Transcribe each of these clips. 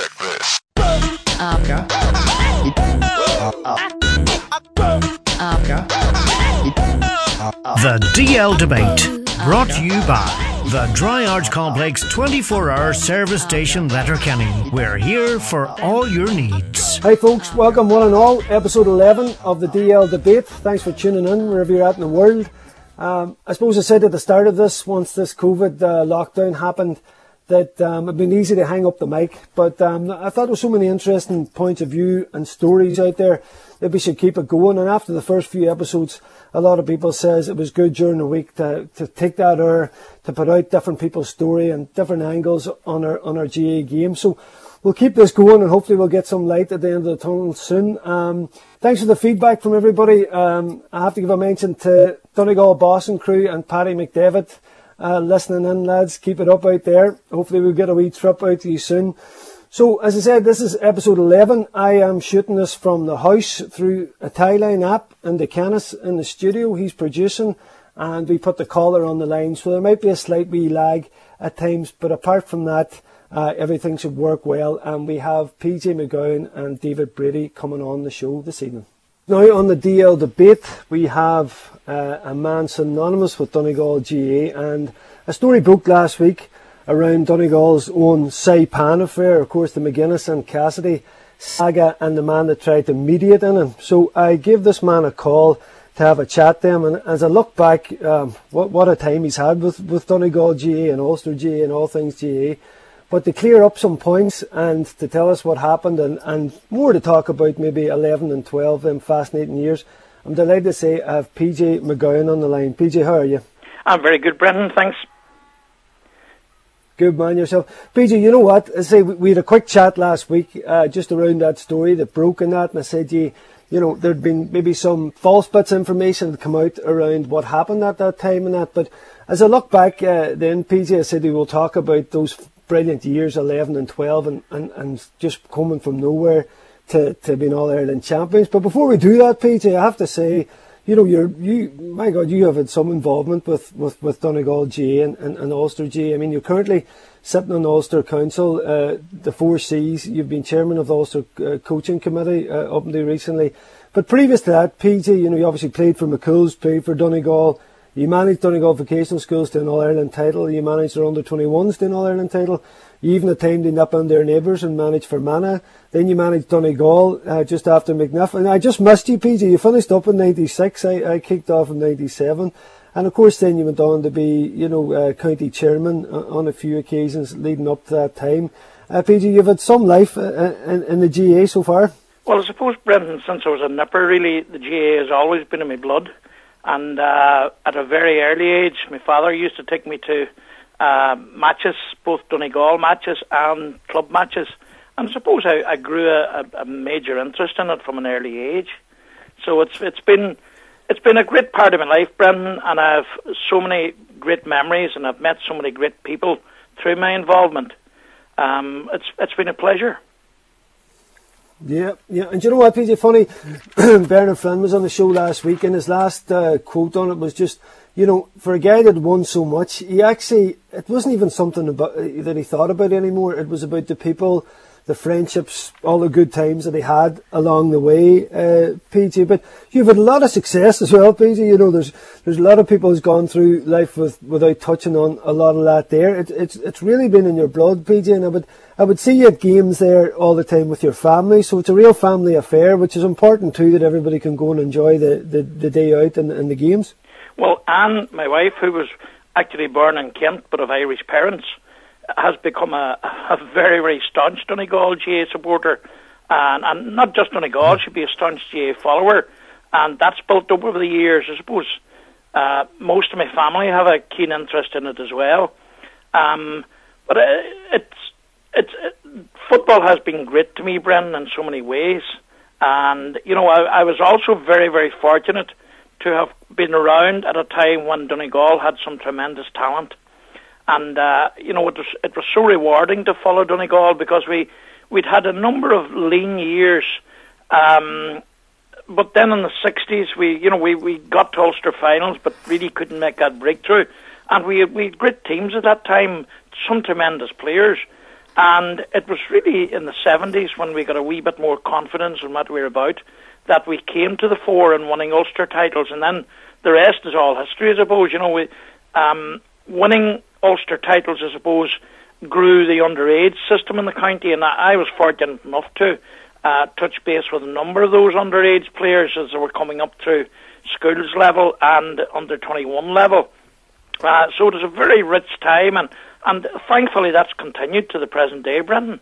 Check this. The DL Debate, brought to you by the Dry Arch Complex 24-hour service station Letterkenny. We're here for all your needs. Hi folks, welcome one and all, episode 11 of the DL Debate. Thanks for tuning in wherever you're at in the world. I suppose I said at the start of this, once this COVID lockdown happened, that it'd been easy to hang up the mic, but I thought there were so many interesting points of view and stories out there that we should keep it going. And after the first few episodes, a lot of people says it was good during the week to take that hour to put out different people's story and different angles on our GA game. So we'll keep this going and hopefully we'll get some light at the end of the tunnel soon. Thanks for the feedback from everybody. I have to give a mention to Donegal Boston crew and Paddy McDavid. Listening in, lads, keep it up out there. Hopefully we'll get a wee trip out to you soon. So, as I said, this is episode 11. I am shooting this from the house through a Tyline app and the Kenneth in the studio. He's producing and we put the caller on the line. So there might be a slight wee lag at times, but apart from that, everything should work well. And we have PJ McGowan and David Brady coming on the show this evening. Now on the DL Debate, we have a man synonymous with Donegal GA, and a story broke last week around Donegal's own Saipan affair, of course the McGuinness and Cassidy saga and the man that tried to mediate in it. So I gave this man a call to have a chat to him, and as I look back, what a time he's had with Donegal GA and Ulster GA and all things GA. But to clear up some points and to tell us what happened and more to talk about maybe 11 and 12, them fascinating years, I'm delighted to say I have PJ McGowan on the line. PJ, how are you? I'm very good, Brendan, thanks. Good man yourself. PJ, you know what? I say we had a quick chat last week just around that story that broke in that, and I said, you know, there'd been maybe some false bits of information that come out around what happened at that time and that. But as I look back then, PJ, I said we will talk about those brilliant years, 11 and 12, and just coming from nowhere to being All-Ireland champions. But before we do that, PJ, I have to say, you know, you have had some involvement with Donegal GA and Ulster GA. I mean, you're currently sitting on the Ulster Council, the 4 Cs. You've been chairman of the Ulster Coaching Committee up until recently. But previous to that, PJ, you know, you obviously played for McCool's, played for Donegal. You managed Donegal Vocational Schools to an All-Ireland title. You managed their under-21s to an All-Ireland title. You even had time to nip on their neighbours and manage Fermanagh. Then you managed Donegal just after McNiff. And I just missed you, PJ. You finished up in 96. I kicked off in 97. And of course then you went on to be, you know, county chairman on a few occasions leading up to that time. PJ, you've had some life in the GA so far. Well, I suppose, Brendan, since I was a nipper, really, the GA has always been in my blood. And at a very early age, my father used to take me to matches, both Donegal matches and club matches. And I suppose I grew a major interest in it from an early age. So it's been a great part of my life, Brendan, and I have so many great memories, and I've met so many great people through my involvement. It's been a pleasure. Yeah. And you know what, PJ, funny, Bernard Flynn was on the show last week, and his last quote on it was just, you know, for a guy that won so much, it wasn't even something that he thought about anymore. It was about the people, the friendships, all the good times that he had along the way, PJ. But you've had a lot of success as well, PJ. You know, there's a lot of people who's gone through life without touching on a lot of that there. It's really been in your blood, PJ, and I would see you at games there all the time with your family, so it's a real family affair, which is important too, that everybody can go and enjoy the day out and the games. Well, Anne, my wife, who was actually born in Kent but of Irish parents, has become a very, very staunch Donegal GA supporter, and not just Donegal, she'd be a staunch GA follower, and that's built up over the years. I suppose most of my family have a keen interest in it as well, but football has been great to me, Brendan, in so many ways. And, you know, I was also very, very fortunate to have been around at a time when Donegal had some tremendous talent. And, you know, it was so rewarding to follow Donegal because we'd had a number of lean years. But then in the 60s, we got to Ulster finals, but really couldn't make that breakthrough. And we had great teams at that time, some tremendous players. And it was really in the 70s when we got a wee bit more confidence in what we were about that we came to the fore in winning Ulster titles, and then the rest is all history, I suppose. You know, winning Ulster titles, I suppose, grew the underage system in the county, and I was fortunate enough to touch base with a number of those underage players as they were coming up through schools level and under 21 level. So it was a very rich time, and thankfully that's continued to the present day, Brendan.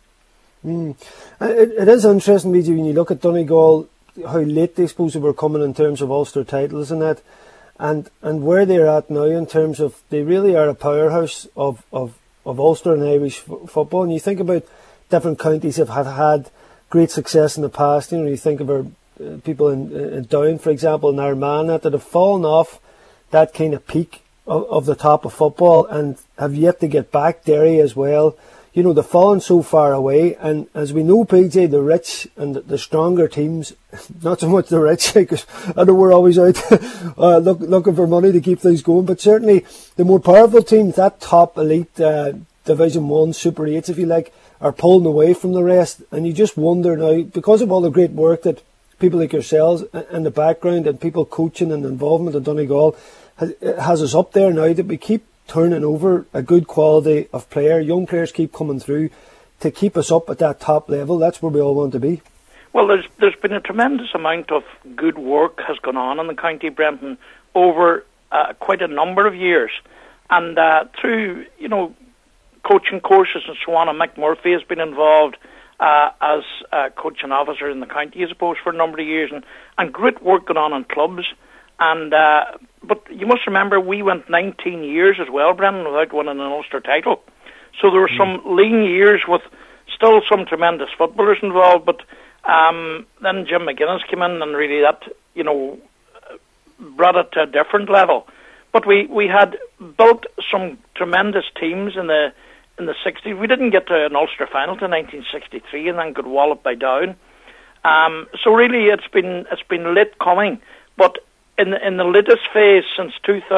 It is interesting, BJ, when you look at Donegal, how late they suppose they were coming in terms of Ulster titles and that, and where they're at now in terms of they really are a powerhouse of Ulster and Irish football. And you think about different counties have had great success in the past. You know, you think of our people in Down, for example, in Armagh, that have fallen off that kind of peak of the top of football and have yet to get back. Derry as well. You know, they've fallen so far away, and as we know, PJ, the rich and the stronger teams, not so much the rich, because I know we're always out looking for money to keep things going, but certainly the more powerful teams, that top elite Division 1, Super 8s, if you like, are pulling away from the rest, and you just wonder now, because of all the great work that people like yourselves in the background and people coaching and involvement in Donegal has us up there now, that we keep turning over a good quality of player. Young players keep coming through to keep us up at that top level. That's where we all want to be. Well, there's been a tremendous amount of good work has gone on in the county, Brenton, over quite a number of years, and through coaching courses and so on. And Mick Murphy has been involved as a coaching officer in the county, I suppose, for a number of years, and great work going on in clubs. And but you must remember, we went 19 years as well, Brendan, without winning an Ulster title. So there were some lean years with still some tremendous footballers involved. But then Jim McGuinness came in, and really that brought it to a different level. But we had built some tremendous teams in the 60s. We didn't get to an Ulster final to 1963, and then got walloped by Down. So really, it's been late coming, but in the latest phase since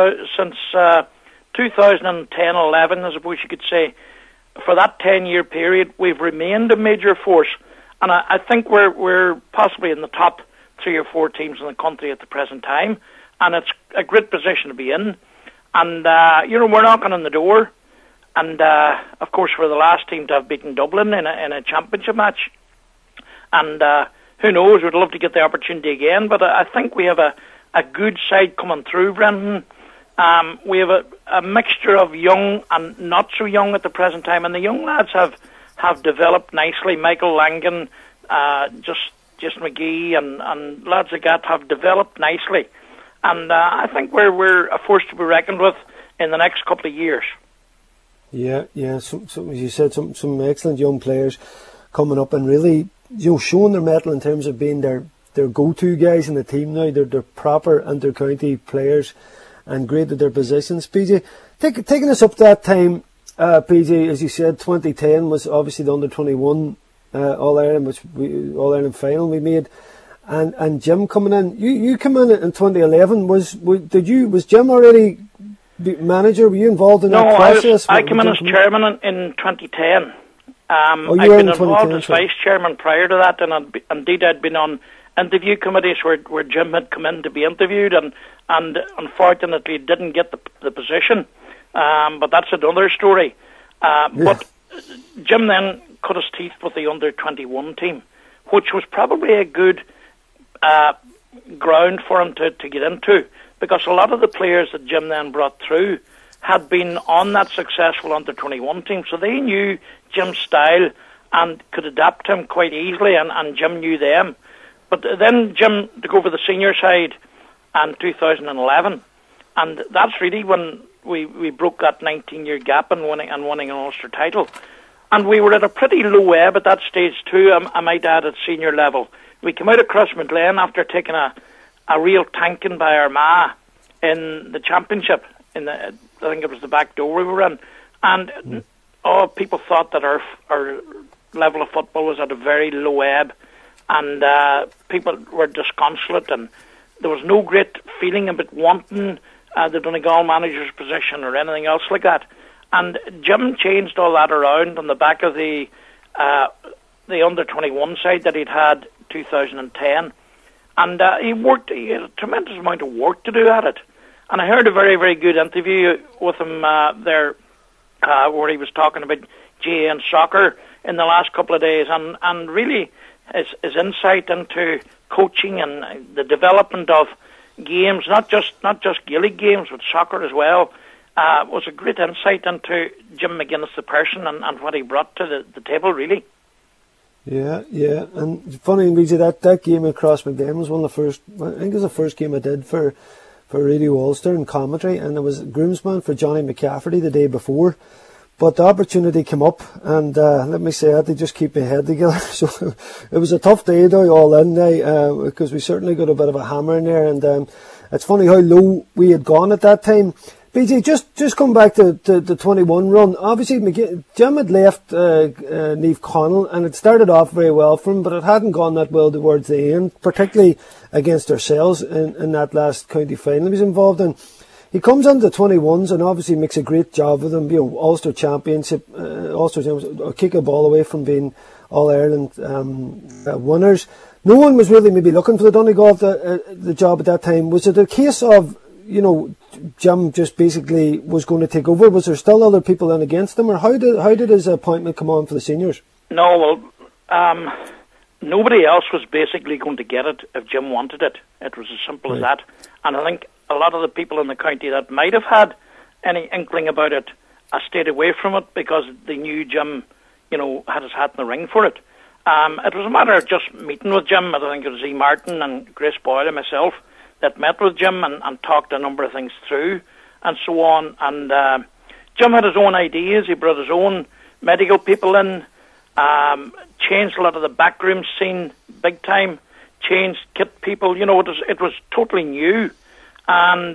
2010-11, I suppose you could say, for that 10-year period, we've remained a major force, and I think we're possibly in the top 3 or 4 teams in the country at the present time, and it's a great position to be in. And we're knocking on the door, and of course we're the last team to have beaten Dublin in a championship match, and who knows, we'd love to get the opportunity again. But I think we have a good side coming through, Brendan. We have a mixture of young and not so young at the present time, and the young lads have developed nicely. Michael Langan, just McGee, and lads like that have developed nicely, and I think we're a force to be reckoned with in the next couple of years. Yeah. So as you said, some excellent young players coming up, and really, showing their mettle in terms of being their go-to guys in the team now. They're proper inter-county players and great at their positions. PJ, taking us up that time, PJ, as you said, 2010 was obviously the under-21 All-Ireland final we made, and Jim coming in. You come in 2011. Was Jim already manager? Were you involved in that process? I came in as chairman in 2010. I'd been involved as vice chairman prior to that, and indeed I'd been on interview committees where Jim had come in to be interviewed, and unfortunately didn't get the position. But that's another story. But Jim then cut his teeth with the under-21 team, which was probably a good ground for him to get into, because a lot of the players that Jim then brought through had been on that successful under-21 team, so they knew Jim's style and could adapt him quite easily, and Jim knew them. But then Jim took over the senior side in 2011, and that's really when we broke that 19-year gap in winning an Ulster title. And we were at a pretty low ebb at that stage too, I might add, at senior level. We came out of Crossmaglen after taking a real tanking by Armagh in the championship. I think it was the back door we were in. And people thought that our level of football was at a very low ebb, and people were disconsolate, and there was no great feeling about wanting the Donegal manager's position or anything else like that. And Jim changed all that around on the back of the under-21 side that he'd had 2010. And he had a tremendous amount of work to do at it. And I heard a very, very good interview with him there where he was talking about GAA and soccer in the last couple of days, and really his insight into coaching and the development of games, not just Gaelic games, but soccer as well, was a great insight into Jim McGuinness the person and what he brought to the table, really. Yeah, and funny, Luigi, that game across McDem was one of the first, I think it was the first game I did for Radio Ulster in commentary, and I was groomsman for Johnny McCafferty the day before. But the opportunity came up, and let me say, I had to just keep my head together. So it was a tough day now, all in now, because we certainly got a bit of a hammer in there, and it's funny how low we had gone at that time. BJ, just come back to the 21 run. Obviously, Jim had left Niamh Connell, and it started off very well for him, but it hadn't gone that well towards the end, particularly against ourselves in that last county final he was involved in. He comes into the 21s and obviously makes a great job with them. You know, Ulster Championship, kick a ball away from being All-Ireland winners. No one was really maybe looking for the Donegal the job at that time. Was it a case of, Jim just basically was going to take over? Was there still other people in against him, or how did his appointment come on for the seniors? No, well, nobody else was basically going to get it if Jim wanted it. It was as simple as that. And I think a lot of the people in the county that might have had any inkling about it stayed away from it because they knew Jim, had his hat in the ring for it. It was a matter of just meeting with Jim. I think it was E. Martin and Grace Boyle and myself that met with Jim and talked a number of things through and so on. And Jim had his own ideas. He brought his own medical people in, changed a lot of the backroom scene big time, changed kit people. It was totally new. And,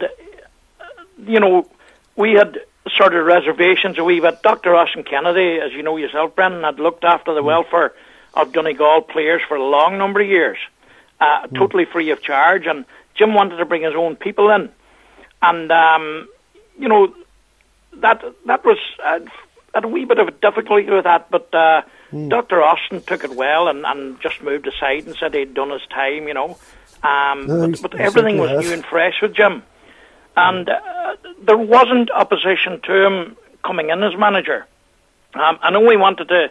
we had sort of reservations a wee bit. Dr. Austin Kennedy, as you know yourself, Brendan, had looked after the welfare of Donegal players for a long number of years, totally free of charge. And Jim wanted to bring his own people in. And, that was had a wee bit of a difficulty with that, but Dr. Austin took it well and just moved aside and said he'd done his time, but everything was new and fresh with Jim. And there wasn't opposition to him coming in as manager. I know he wanted to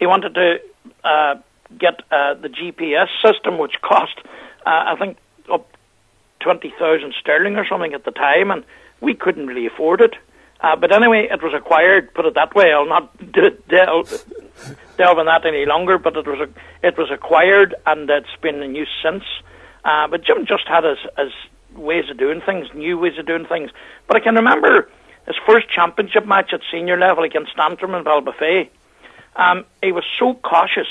get the GPS system, which cost, I think, up 20,000 sterling or something at the time, and we couldn't really afford it. But anyway, it was acquired, put it that way. I'll not delve in that any longer, but it was acquired, and it's been in use since. But Jim just had his ways of doing things, new ways of doing things. But I can remember his first championship match at senior level against Antrim in Ballybofey. He was so cautious,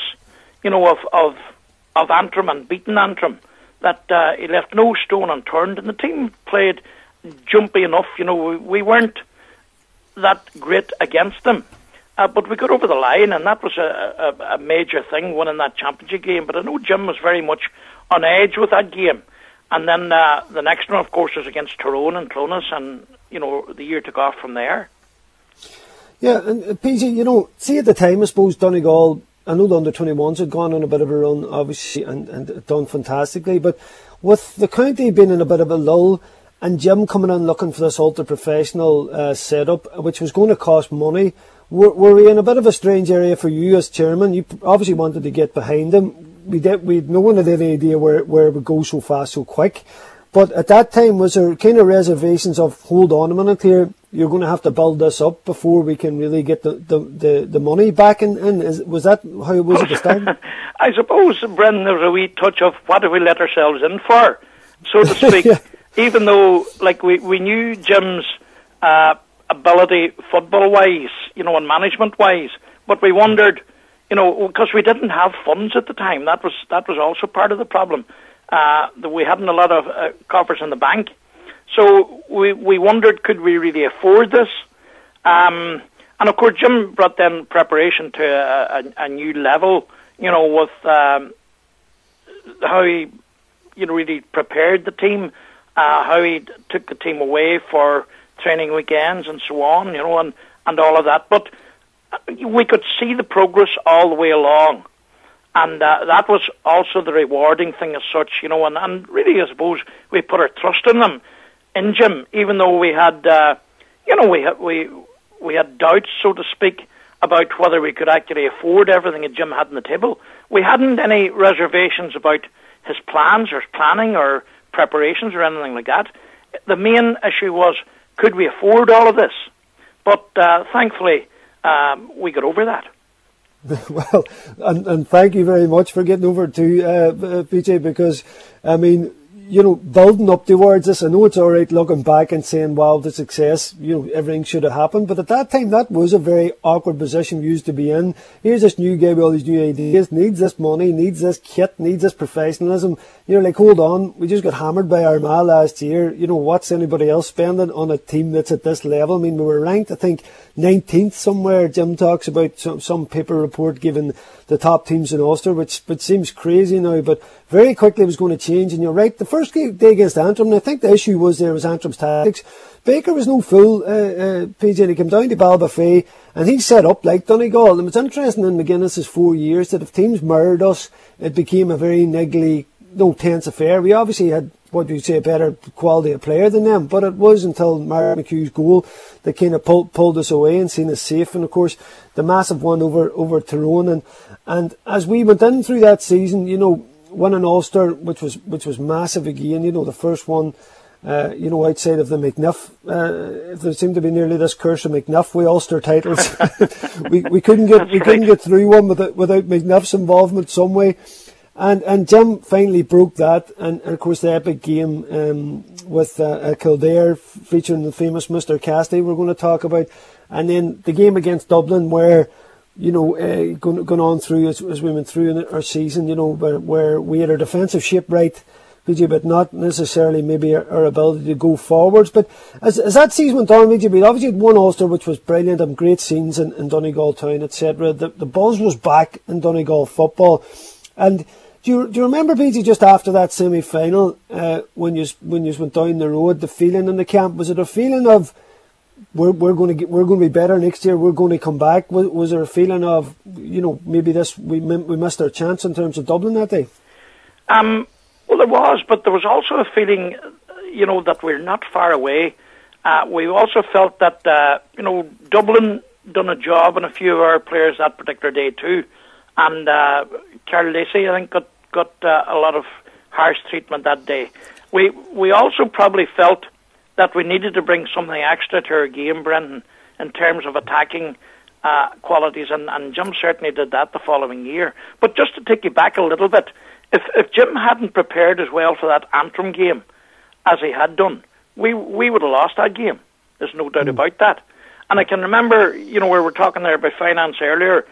of Antrim and beating Antrim that he left no stone unturned, and the team played jumpy enough. We weren't that great against them, but we got over the line, and that was a major thing, winning that championship game. But I know Jim was very much on edge with that game. And then the next one, of course, was against Tyrone and Clonus, and, the year took off from there. Yeah, and PJ, see at the time, I suppose Donegal, I know the under-21s had gone on a bit of a run, obviously, and done fantastically, but with the county being in a bit of a lull, and Jim coming in looking for this ultra-professional setup, which was going to cost money, were we in a bit of a strange area for you as chairman? You obviously wanted to get behind him. No one had any idea where it would go so fast, so quick. But at that time, was there kind of reservations of, hold on a minute here, you're going to have to build this up before we can really get the money back in? Was that how it was at the start? I suppose, Brendan, there was a wee touch of what have we let ourselves in for, so to speak. Yeah. Even though, we knew Jim's ability football-wise, and management-wise, but we wondered, because we didn't have funds at the time. That was also part of the problem. That we hadn't a lot of coffers in the bank. So we wondered, could we really afford this? And of course, Jim brought then preparation to a new level, with how he, really prepared the team, how he took the team away for training weekends and so on, and all of that. But we could see the progress all the way along. And that was also the rewarding thing as such, and really, I suppose, we put our trust in them, in Jim, even though we had, we had doubts, so to speak, about whether we could actually afford everything that Jim had on the table. We hadn't any reservations about his plans or planning or preparations or anything like that. The main issue was, could we afford all of this? But thankfully, we got over that. Well, and thank you very much for getting over to PJ, because, I mean, building up towards this, I know it's all right looking back and saying, wow, the success, everything should have happened. But at that time, that was a very awkward position we used to be in. Here's this new guy with all these new ideas, needs this money, needs this kit, needs this professionalism. Hold on, we just got hammered by Armagh last year. What's anybody else spending on a team that's at this level? I mean, we were ranked, I think, 19th somewhere. Jim talks about some paper report giving the top teams in Ulster, which seems crazy now, but very quickly it was going to change. And you're right, the first day against Antrim, and I think the issue was Antrim's tactics. Baker was no fool, PJ. He came down to Ballybofey and he set up like Donegal. And it's interesting in McGuinness's 4 years that if teams mirrored us, it became a very niggly, tense affair. We obviously had, a better quality of player than them, but it was until Mark McHugh's goal that kind of pulled us away and seen us safe. And of course, the massive one over Tyrone. And as we went in through that season, winning Ulster, which was massive again, the first one, outside of the McNiff, there seemed to be nearly this curse of McNiff with Ulster titles. we couldn't get through one without McNiff's involvement some way. And Jim finally broke that, and of course the epic game with Kildare featuring the famous Mr. Cassidy we're going to talk about, and then the game against Dublin where going on through as we went through in our season, where we had our defensive shape right, PJ, but not necessarily maybe our ability to go forwards. But as that season went on, PJ, we obviously had won Ulster, which was brilliant, and great scenes in Donegal town, etc. The buzz was back in Donegal football. And do you remember, PJ, just after that semi-final, when you went down the road, the feeling in the camp, was it a feeling of we're going to be better next year, we're going to come back? Was there a feeling of maybe we missed our chance in terms of Dublin that day? Well, there was, but there was also a feeling that we're not far away. We also felt that Dublin done a job on a few of our players that particular day too. And Carl Lacey, I think, got a lot of harsh treatment that day. We also probably felt that we needed to bring something extra to our game, Brendan, in terms of attacking qualities, and Jim certainly did that the following year. But just to take you back a little bit, if Jim hadn't prepared as well for that Antrim game as he had done, we would have lost that game. There's no doubt about that. And I can remember, we were talking there about finance earlier.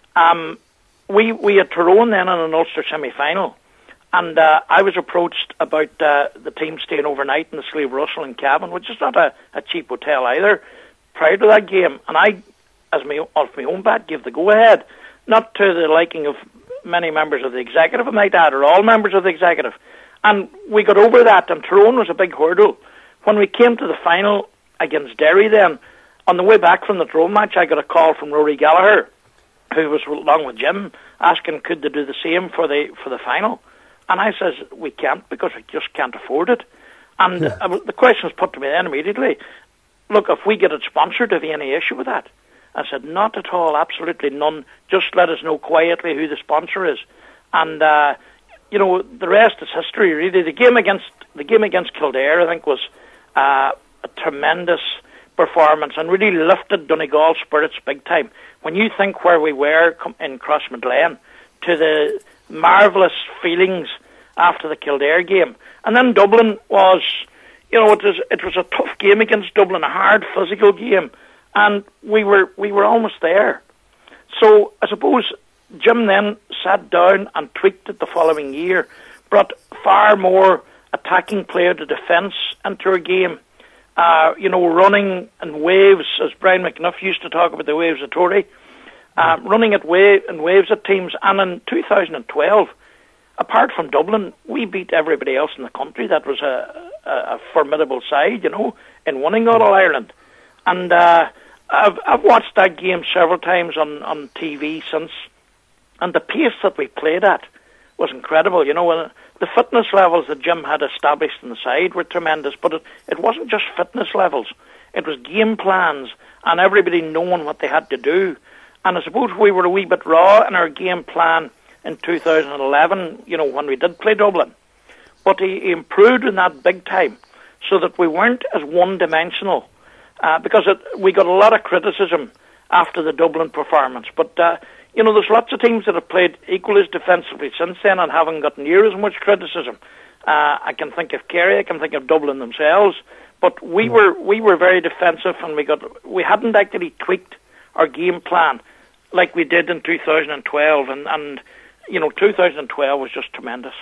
We had Tyrone then in an Ulster semi-final, and I was approached about the team staying overnight in the Slieve Russell in Cavan, which is not a cheap hotel either, prior to that game. And I, off my own bat, gave the go-ahead, not to the liking of many members of the executive, I might add, or all members of the executive. And we got over that, and Tyrone was a big hurdle. When we came to the final against Derry then, on the way back from the Tyrone match, I got a call from Rory Gallagher, who was along with Jim, asking could they do the same for the final. And I says, we can't, because we just can't afford it. And the question was put to me then immediately, look, if we get it sponsored, have you any issue with that? I said, not at all, absolutely none. Just let us know quietly who the sponsor is. And, the rest is history, really. The game against Kildare, I think, was a tremendous performance and really lifted Donegal spirits big time. When you think where we were in Crossmaglen, to the marvellous feelings after the Kildare game. And then Dublin was, it was a tough game against Dublin, a hard physical game. And we were almost there. So I suppose Jim then sat down and tweaked it the following year, brought far more attacking play to defence into our game. Running in waves, as Brian McNiff used to talk about the waves of Tory, running in waves at teams. And in 2012, apart from Dublin, we beat everybody else in the country. That was a formidable side, in winning All Ireland. And I've watched that game several times on TV since, and the pace that we played at was incredible. You know, the fitness levels that Jim had established in the side were tremendous, but it wasn't just fitness levels. It was game plans and everybody knowing what they had to do. And I suppose we were a wee bit raw in our game plan in 2011, you know, when we did play Dublin. But he improved in that big time so that we weren't as one-dimensional. Because we got a lot of criticism after the Dublin performance. But, you know, there's lots of teams that have played equally as defensively since then and haven't gotten near as much criticism. I can think of Kerry, I can think of Dublin themselves. But we were very defensive, and we hadn't actually tweaked our game plan like we did in 2012. And you know, 2012 was just tremendous.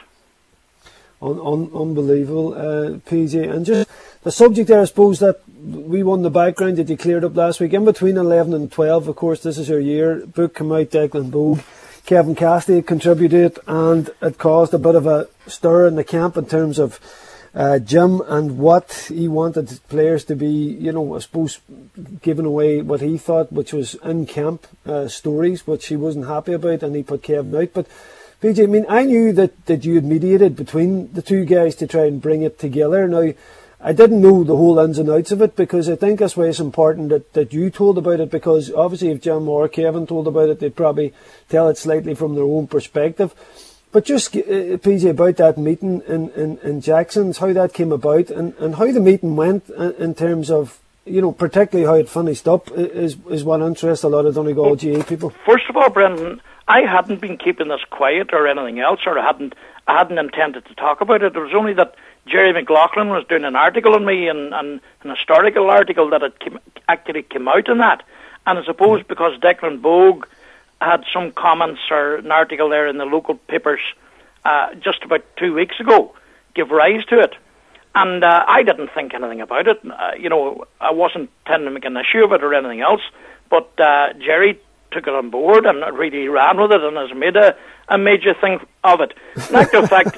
Unbelievable, PJ. And just the subject there, I suppose, that we won the background that you cleared up last week. In between 11 and 12, of course, this is your year. Book came out, Declan Bogue. Kevin Cassidy contributed, and it caused a bit of a stir in the camp in terms of Jim and what he wanted players to be, you know, I suppose, giving away what he thought, which was in-camp stories, which he wasn't happy about, and he put Kevin out. But PJ, I mean, I knew that you had mediated between the two guys to try and bring it together. Now, I didn't know the whole ins and outs of it, because I think that's why it's important that you told about it, because obviously if Jim or Kevin told about it, they'd probably tell it slightly from their own perspective. But just, PJ, about that meeting in Jackson's, how that came about and how the meeting went in terms of, you know, particularly how it finished up is what interests a lot of Donegal GA people. First of all, Brendan, I hadn't been keeping this quiet or anything else, or I hadn't intended to talk about it. It was only that Jerry McLaughlin was doing an article on me, and an historical article that actually came out in that. And I suppose because Declan Bogue had some comments or an article there in the local papers just about 2 weeks ago, give rise to it. And I didn't think anything about it. You know, I wasn't tending to make an issue of it or anything else. But Jerry took it on board and really ran with it and has made a major thing of it. In actual fact,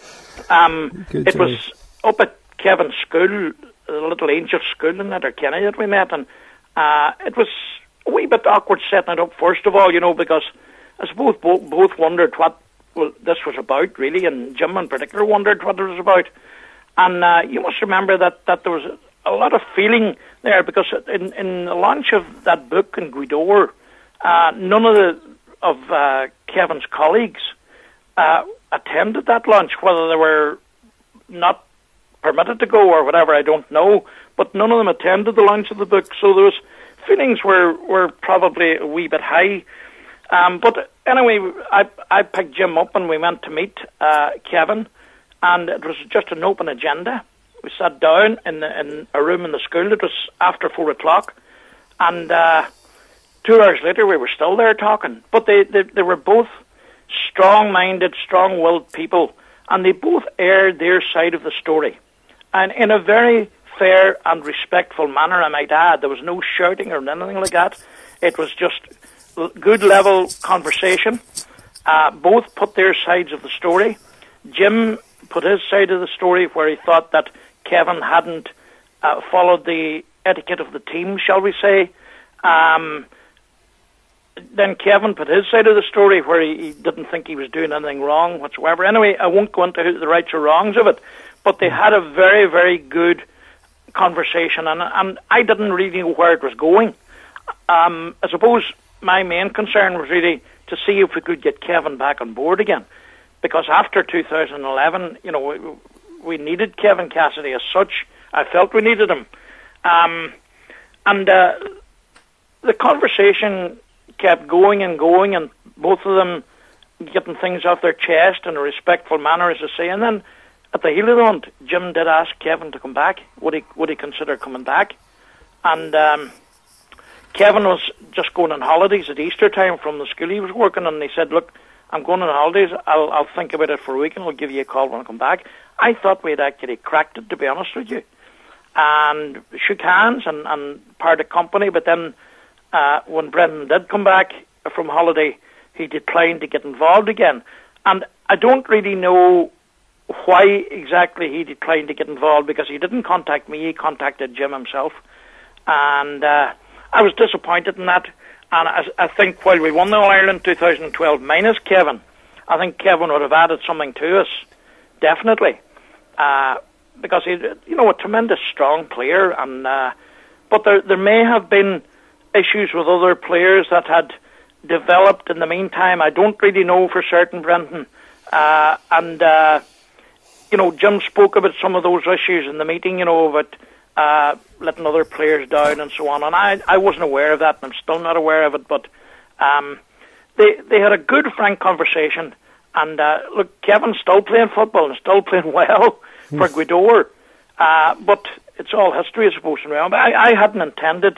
it was up at Kevin's school, the little angel school in Letterkenny that we met, and it was a wee bit awkward setting it up, first of all, you know, because I suppose both wondered what this was about, really, and Jim in particular wondered what it was about. And you must remember that there was a lot of feeling there, because in the launch of that book in Gweedore, none of Kevin's colleagues attended that launch, whether they were not permitted to go or whatever, I don't know, but none of them attended the launch of the book, so there was feelings were probably a wee bit high. But anyway, I picked Jim up and we went to meet Kevin, and it was just an open agenda. We sat down in a room in the school. It was after 4 o'clock, and 2 hours later we were still there talking. But they were both strong-minded, strong-willed people, and they both aired their side of the story, and in a very fair and respectful manner, I might add. There was no shouting or anything like that. It was just good level conversation. Both put their sides of the story. Jim put his side of the story, where he thought that Kevin hadn't followed the etiquette of the team, shall we say. Then Kevin put his side of the story, where he didn't think he was doing anything wrong whatsoever. Anyway, I won't go into the rights or wrongs of it, but they had a very, very good conversation, and I didn't really know where it was going. I suppose my main concern was really to see if we could get Kevin back on board again, because after 2011, you know, we needed Kevin Cassidy as such. I felt we needed him, and the conversation kept going, and both of them getting things off their chest in a respectful manner, as I say. And then at the heel of the hunt, Jim did ask Kevin to come back. Would he consider coming back? And Kevin was just going on holidays at Easter time from the school he was working, and he said, "Look, I'm going on holidays. I'll think about it for a week, and I'll give you a call when I come back." I thought we had actually cracked it, to be honest with you, and shook hands and parted company. But then when Brendan did come back from holiday, he declined to get involved again. And I don't really know why exactly he declined to get involved, because he didn't contact me, he contacted Jim himself. And I was disappointed in that. And I think while we won the All-Ireland 2012 minus Kevin, I think Kevin would have added something to us, definitely. Because he's, a tremendous strong player. And but there may have been issues with other players that had developed in the meantime. I don't really know for certain, Brendan. Jim spoke about some of those issues in the meeting, about letting other players down and so on. And I wasn't aware of that, and I'm still not aware of it. But they had a good, frank conversation. And look, Kevin's still playing football and still playing well for Gweedore. But it's all history, I suppose. I hadn't intended,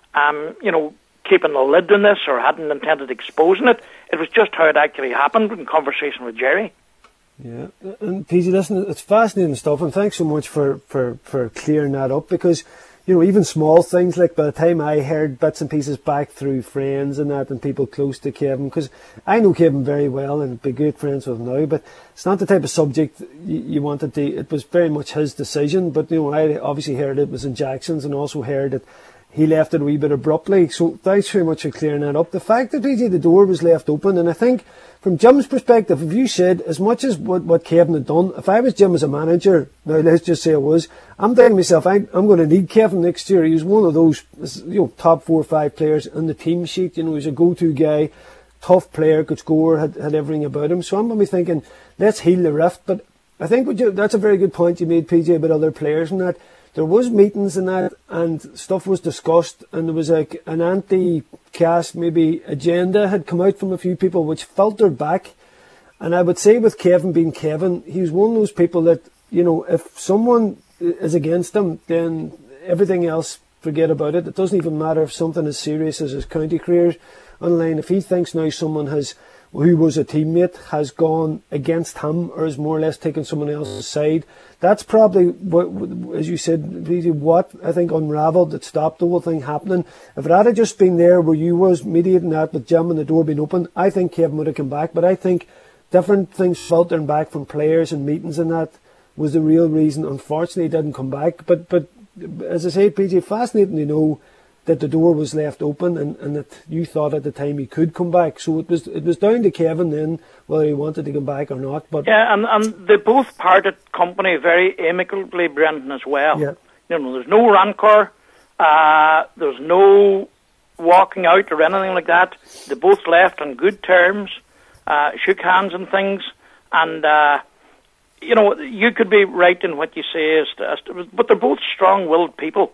keeping a lid on this, or hadn't intended exposing it. It was just how it actually happened in conversation with Jerry. Yeah, and PJ, listen, it's fascinating stuff, and thanks so much for clearing that up, because even small things, like by the time I heard bits and pieces back through friends and that, and people close to Kevin, because I know Kevin very well and be good friends with him now, but it's not the type of subject you wanted to. It was very much his decision, but I obviously heard it was in Jackson's, and also heard that he left it a wee bit abruptly. So thanks very much for clearing that up. The fact that PJ, the door was left open, and I think from Jim's perspective, if you said, as much as what Kevin had done, if I was Jim as a manager, now let's just say I was, I'm thinking to myself, I'm going to need Kevin next year. He was one of those top 4 or 5 players in the team sheet. He was a go-to guy, tough player, could score, had everything about him. So I'm going to be thinking, let's heal the rift. But I think that's a very good point you made, PJ, about other players and that. There was meetings and that, and stuff was discussed, and there was like an anti-cast maybe agenda had come out from a few people, which filtered back. And I would say with Kevin being Kevin, he was one of those people that, if someone is against him, then everything else, forget about it. It doesn't even matter if something as serious as his county career on the line. If he thinks now someone who was a teammate has gone against him, or is more or less taken someone else's side, that's probably what, as you said, what I think unravelled, that stopped the whole thing happening. If it had just been there where you was mediating that with Jim and the door being open, I think Kevin would have come back. But I think different things filtering back from players and meetings and that was the real reason. Unfortunately, he didn't come back. But as I say, PJ, fascinating to know that the door was left open, and that you thought at the time he could come back. So it was down to Kevin then whether he wanted to come back or not. But yeah, and they both parted company very amicably, Brendan, as well. Yeah. There's no rancor, there's no walking out or anything like that. They both left on good terms, shook hands and things, and you could be right in what you say, but they're both strong-willed people.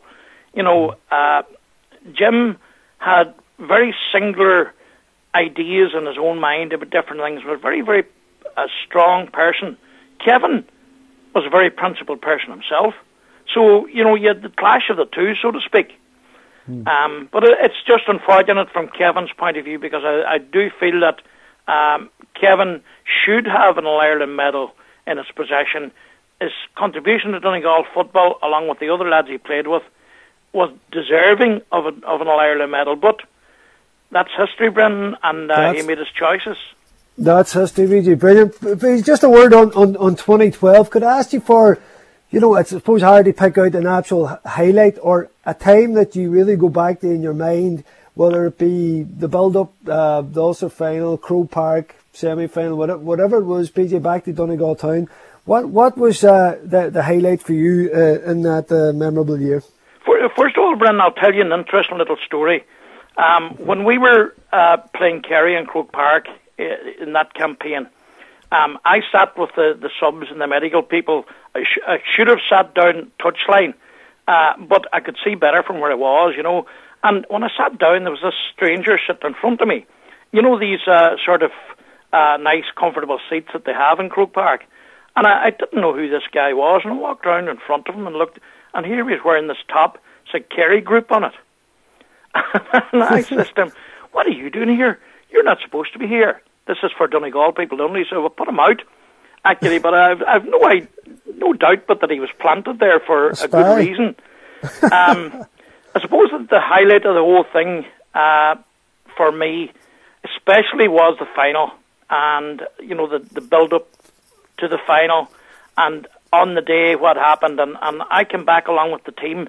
Jim had very singular ideas in his own mind about different things, but a very, very strong person. Kevin was a very principled person himself. So, you had the clash of the two, so to speak. But it's just unfortunate from Kevin's point of view, because I do feel that Kevin should have an All-Ireland medal in his possession. His contribution to Donegal football, along with the other lads he played with, was deserving of an All-Ireland medal, but that's history, Brendan, and he made his choices. That's history, VG. Brilliant. Just a word on 2012. Could I ask you for, I suppose hard to pick out an actual highlight or a time that you really go back to in your mind, whether it be the build-up, the Ulster final, Croke Park semi-final, whatever it was, PJ, back to Donegal Town. What was the highlight for you in that memorable year? First of all, Brendan, I'll tell you an interesting little story. When we were playing Kerry in Croke Park in that campaign, I sat with the subs and the medical people. I should have sat down touchline, but I could see better from where I was, And when I sat down, there was this stranger sitting in front of me. These sort of nice, comfortable seats that they have in Croke Park. And I didn't know who this guy was, and I walked around in front of him and looked, and here he was wearing this top. It said Kerry Group on it. And I said to him, "What are you doing here? You're not supposed to be here. This is for Donegal people only." So we put him out, actually. But I've no doubt but that he was planted there for a good reason. I suppose that the highlight of the whole thing for me, especially, was the final, and the build-up to the final, and on the day what happened, and I came back along with the team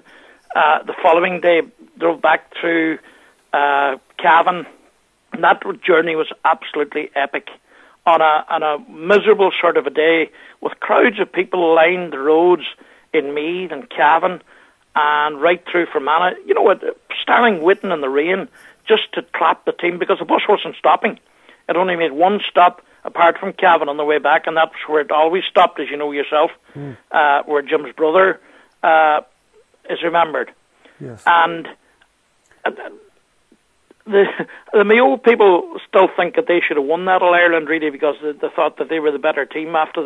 the following day, drove back through Cavan. And that journey was absolutely epic. On a miserable sort of a day, with crowds of people lined the roads in Meath and Cavan, and right through Fermanagh. You know what? Standing waiting in the rain just to clap the team because the bus wasn't stopping. It only made one stop apart from Cavan on the way back, and that's where it always stopped, as you know yourself, where Jim's brother is remembered. Yes. And the Mayo people still think that they should have won that All-Ireland, really, because they thought that they were the better team after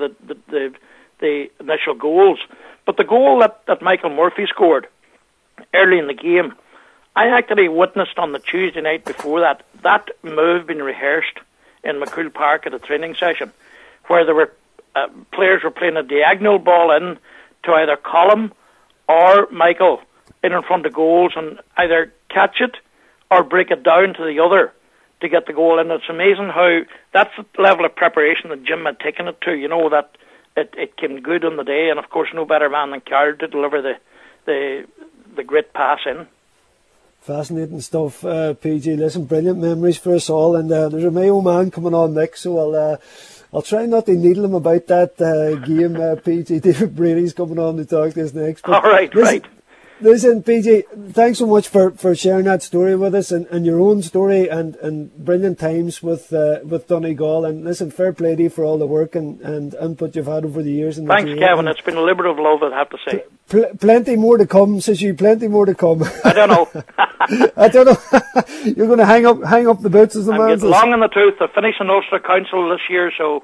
the initial goals. But the goal that Michael Murphy scored early in the game, I actually witnessed on the Tuesday night before that move being rehearsed in McCool Park at a training session, where there were players were playing a diagonal ball in to either Colm or Michael in front of goals, and either catch it or break it down to the other to get the goal in. It's amazing how that's the level of preparation that Jim had taken it to. You know, that it came good on the day, and of course no better man than Carl to deliver the great pass in. Fascinating stuff, PG. Listen, brilliant memories for us all, and there's a Mayo man coming on next, so I'll try not to needle him about that game, PG. David Brady's coming on to talk to us next. But all right, right. Listen, PG, thanks so much for sharing that story with us, and your own story, and brilliant times with Donegal. And listen, fair play to you for all the work and input you've had over the years. Thanks, Kevin. It's been a labour of love, I have to say. Plenty more to come, says you. Plenty more to come. I don't know. I don't know. You're going to hang up the boots, as the man says. I'm long in the tooth. I finished in Ulster Council this year, so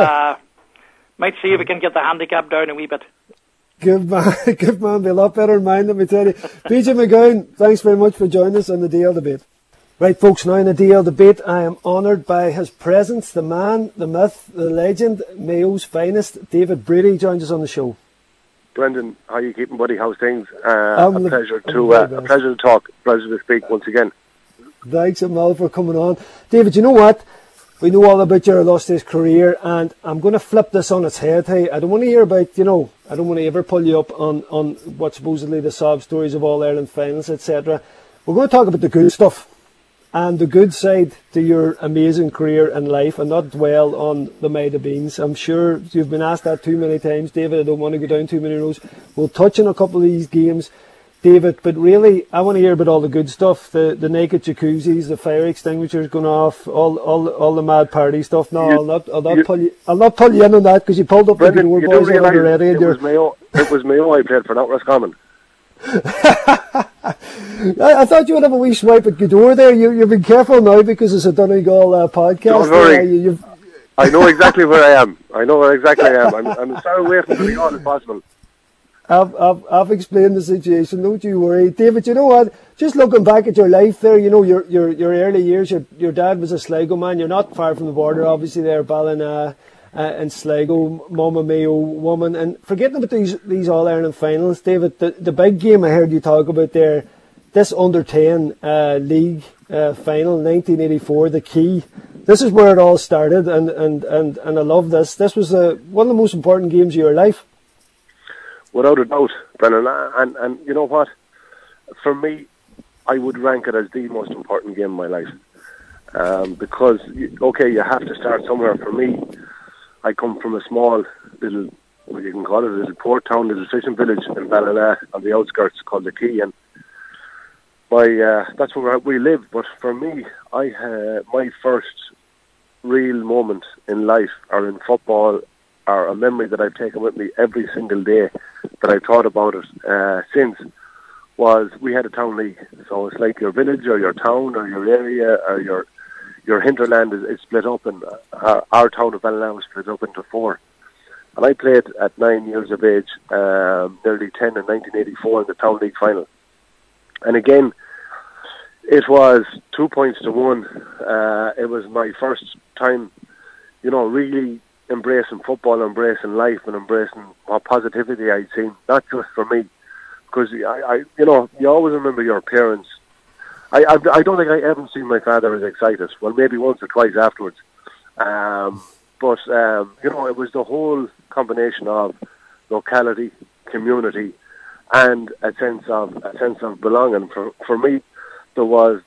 might see if we can get the handicap down a wee bit. Good man, be a lot better in mine, let me tell you. PJ McGowan, thanks very much for joining us on the DL Debate. Right, folks, now in the DL Debate, I am honoured by his presence. The man, the myth, the legend, Mayo's finest, David Brady, joins us on the show. Brendan, how are you keeping, buddy? How's things? A pleasure to talk. Pleasure to speak once again. Thanks, Amal, for coming on. David, you know what? We know all about your illustrious career, and I'm going to flip this on its head. Hey, I don't want to hear about, I don't want to ever pull you up on what supposedly the sob stories of All-Ireland finals, etc. We're going to talk about the good stuff and the good side to your amazing career in life, and not dwell on the might have beens. I'm sure you've been asked that too many times, David. I don't want to go down too many roads. We'll touch on a couple of these games, David, but really, I want to hear about all the good stuff, the naked jacuzzis, the fire extinguishers going off, all the mad party stuff. No, I'll not pull you in on that, because you pulled up Brendan, the Goodwood boys already. It was Mayo I played for, not Roscommon. I thought you would have a wee swipe at Gweedore there. You've been careful now because it's a Donegal podcast. Don't worry. I know exactly where I am. I'm as far away from Donegal as possible. I've explained the situation. Don't you worry, David. You know what? Just looking back at your life there, your early years. Your dad was a Sligo man. You're not far from the border, obviously. There, Ballina and Sligo, Mama Mayo woman. And forgetting about these All Ireland finals, David. The big game I heard you talk about there, this under-10 league final, 1984. The key. This is where it all started, and I love this. This was one of the most important games of your life. Without a doubt, Brennan, and you know what? For me, I would rank it as the most important game of my life. Because, you have to start somewhere. For me, I come from a small little, what you can call it, a little port town, little fishing village in Ballina on the outskirts called the Key, and that's where we live. But for me, I had my first real moment in life, or in football, or a memory that I've taken with me every single day that I've thought about it since, was we had a town league. So it's like your village or your town or your area or your hinterland is split up, and our town of Ballina was split up into 4. And I played at 9 years of age, nearly 10 in 1984 in the town league final. And again, it was 2 points to 1. It was my first time, really embracing football, embracing life, and embracing what positivity I'd seen, not just for me, because I you always remember your parents. I don't think I ever seen my father as excited. Well, maybe once or twice afterwards, but it was the whole combination of locality, community, and a sense of belonging. For me, there was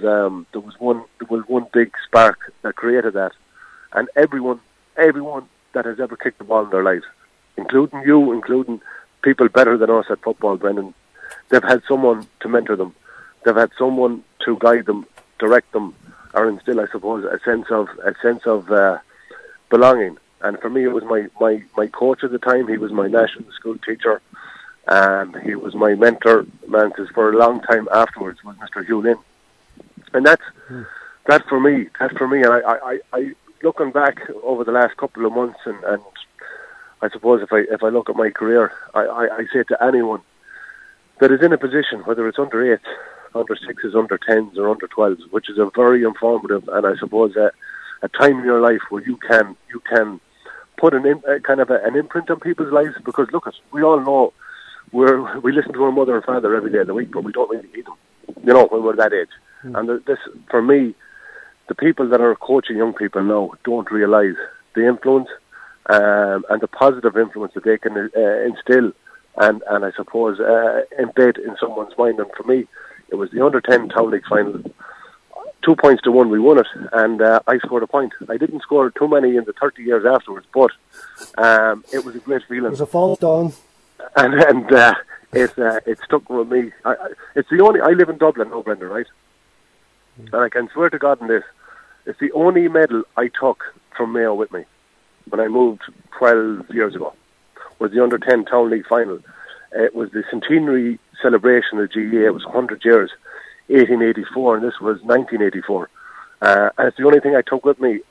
one big spark that created that, and everyone that has ever kicked the ball in their lives, including you, including people better than us at football, Brendan, they've had someone to mentor them, they've had someone to guide them, direct them, or instill, I suppose, a sense of belonging. And for me, it was my coach at the time. He was my national school teacher. He was my mentor, Mantis, for a long time afterwards, was Mr. Hugh Lynn. And that for me. And I looking back over the last couple of months, and I suppose if I look at my career, I say to anyone that is in a position, whether it's under 8s, under 6s, under 10s, or under 12s, which is a very informative and I suppose a time in your life where you can put an imprint on people's lives. Because look, we all know we listen to our mother and father every day of the week, but we don't really need them, when we're that age. And this, for me, the people that are coaching young people now don't realise the influence and the positive influence that they can instill and I suppose embed in someone's mind. And for me, it was the under-10 Town League final. 2 points to 1, we won it, and I scored a point. I didn't score too many in the 30 years afterwards, but it was a great feeling. It was a false dawn. And it stuck with me. It's the only. I live in Dublin now, Brendan, right? And I can swear to God in this, it's the only medal I took from Mayo with me when I moved 12 years ago. Was the under-10 Town League final. It was the centenary celebration of GAA. It was 100 years, 1884, and this was 1984. And it's the only thing I took with me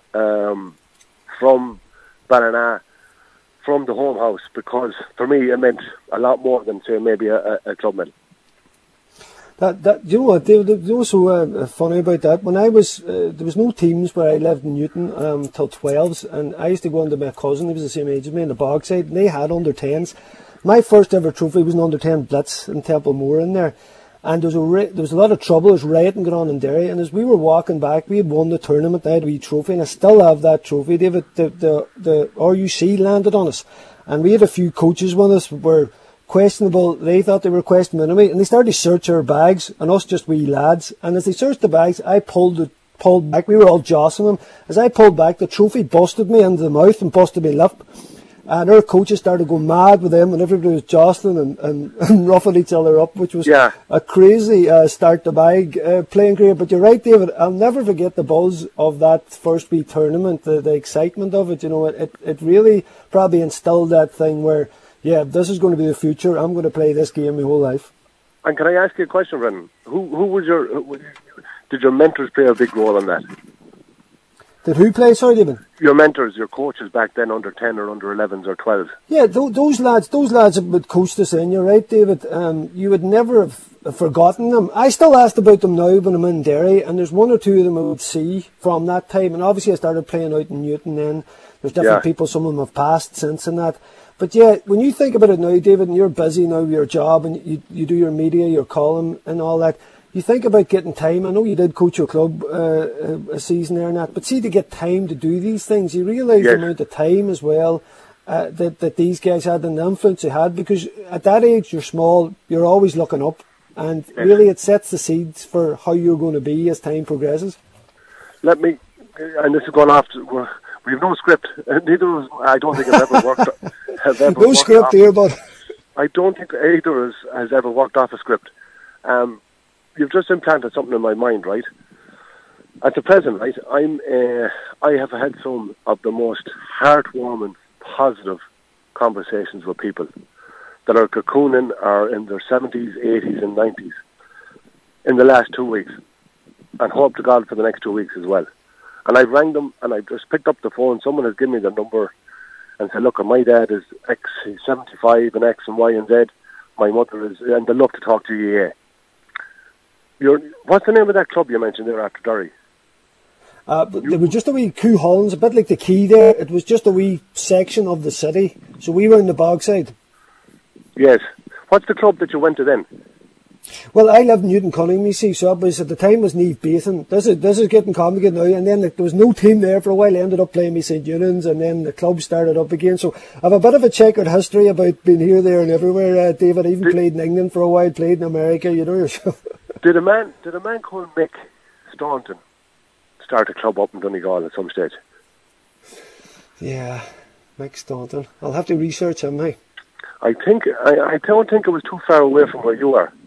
from Ballina, from the home house, because for me it meant a lot more than, say, maybe a club medal. You know what, David, it was so funny about that. When I was, there was no teams where I lived in Newton till 12s, and I used to go under my cousin, he was the same age as me, in the Bogside, and they had under 10s. My first ever trophy was an under 10 Blitz in Templemore in there, and there was a lot of trouble. There was rioting going on in Derry, and as we were walking back, we had won the tournament. I had a wee trophy, and I still have that trophy, David. The RUC landed on us, and we had a few coaches with us were questionable. They thought they were questioning me, and they started to search our bags, and us just wee lads. And as they searched the bags, I pulled back. We were all jostling them. As I pulled back, the trophy busted me into the mouth and busted me lip. And our coaches started going mad with them, and everybody was jostling and roughing each other up, which was a crazy start to bag playing career. But you're right, David, I'll never forget the buzz of that first wee tournament, the excitement of it. It really probably instilled that thing where, this is going to be the future. I'm going to play this game my whole life. And can I ask you a question, Brendan? Did your mentors play a big role in that? Did who play? Sorry, David. Your mentors, your coaches back then, under 10 or under 11s or 12s. Yeah, those lads would coach us in. You're right, David. You would never have forgotten them. I still asked about them now when I'm in Derry, and there's one or two of them I would see from that time. And obviously I started playing out in Newton then. There's different people, some of them have passed since and that. But when you think about it now, David, and you're busy now with your job, and you do your media, your column and all that, you think about getting time. I know you did coach your club a season there and that, but see, to get time to do these things, you realise the amount of time as well that these guys had and the influence they had, because at that age you're small, you're always looking up, and really it sets the seeds for how you're going to be as time progresses. And this is going off to, we have no script. Neither of us, I don't think, have ever worked. No script here, but I don't think either of us has ever worked off a script. You've just implanted something in my mind, right? At the present, right, I have had some of the most heartwarming, positive conversations with people that are cocooning or in their 70s, 80s and 90s in the last 2 weeks, and hope to God for the next 2 weeks as well. And I've rang them, and I've just picked up the phone. Someone has given me their number and said, look, my dad is X, he's 75 and X and Y and Z. My mother is, and they'd love to talk to you, What's the name of that club you mentioned there after Derry? There was just a wee Coo Hollands, a bit like the Quay there. It was just a wee section of the city. So we were in the Bogside. Yes. What's the club that you went to then? Well, I lived in Newton Cunningham, you see, so it was, at the time was Niamh Bathan. This is getting complicated now, and then there was no team there for a while. I ended up playing with St. Eunan's, and then the club started up again. So I have a bit of a checkered history about being here, there and everywhere, David. I even played in England for a while, played in America, you know yourself. Did a man called Mick Staunton start a club up in Donegal at some stage? Yeah, Mick Staunton. I'll have to research him, hey. I don't think it was too far away from where you are.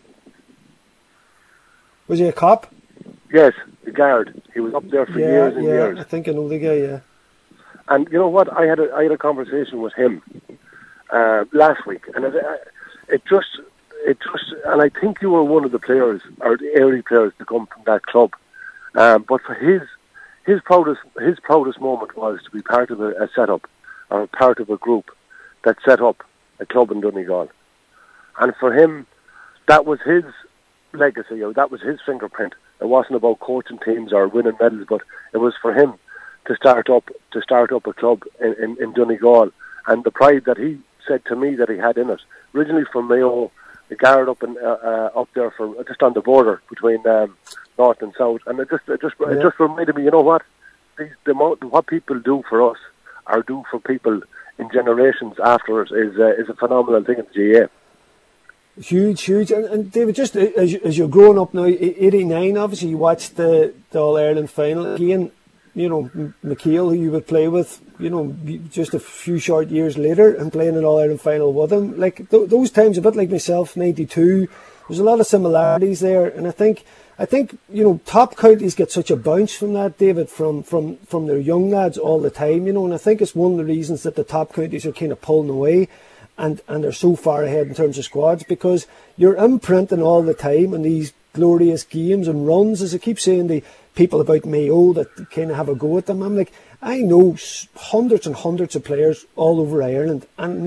Was he a cop? Yes, the guard. He was up there for years and years. I think I know the guy, yeah. And you know what? I had a conversation with him last week, and it just, and I think you were one of the players, or the early players to come from that club. But for his proudest moment was to be part of a setup, or part of a group that set up a club in Donegal. And for him, that was his legacy, that was his fingerprint. It wasn't about coaching teams or winning medals, but it was for him to start up a club in Donegal, and the pride that he said to me that he had in it. Originally from Mayo, the guard up there for just on the border between north and south, and it just reminded me, you know what, what people do for us or do for people in generations after us is a phenomenal thing in the GAA. Huge. And David, just as you're growing up now, 89, obviously you watched the All-Ireland final again. You know, McHale, who you would play with, you know, just a few short years later, and playing an All-Ireland final with him. Like, those times, a bit like myself, 92, there's a lot of similarities there. And I think, you know, top counties get such a bounce from that, David, from their young lads all the time, you know, and I think it's one of the reasons that the top counties are kind of pulling away. And they're so far ahead in terms of squads, because you're imprinting all the time on these glorious games and runs, as I keep saying to people about Mayo that kind of have a go at them. I'm like, I know hundreds and hundreds of players all over Ireland, and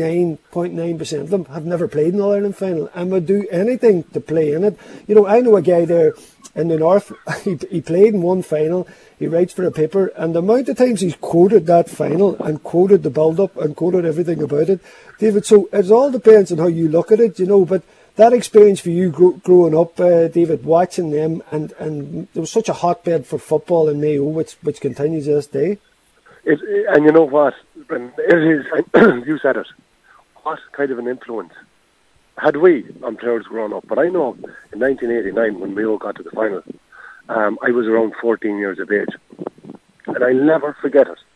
99.9% of them have never played in the All-Ireland final and would do anything to play in it. You know, I know a guy there in the north, he played in one final, he writes for a paper, and the amount of times he's quoted that final and quoted the build-up and quoted everything about it, David, so it all depends on how you look at it, you know, but that experience for you growing up, David, watching them, and there was such a hotbed for football in Mayo, which continues to this day. And you know what, it is, you said it, what kind of an influence had we on players growing up? But I know in 1989 when Mayo got to the final, I was around 14 years of age, and I'll never forget it,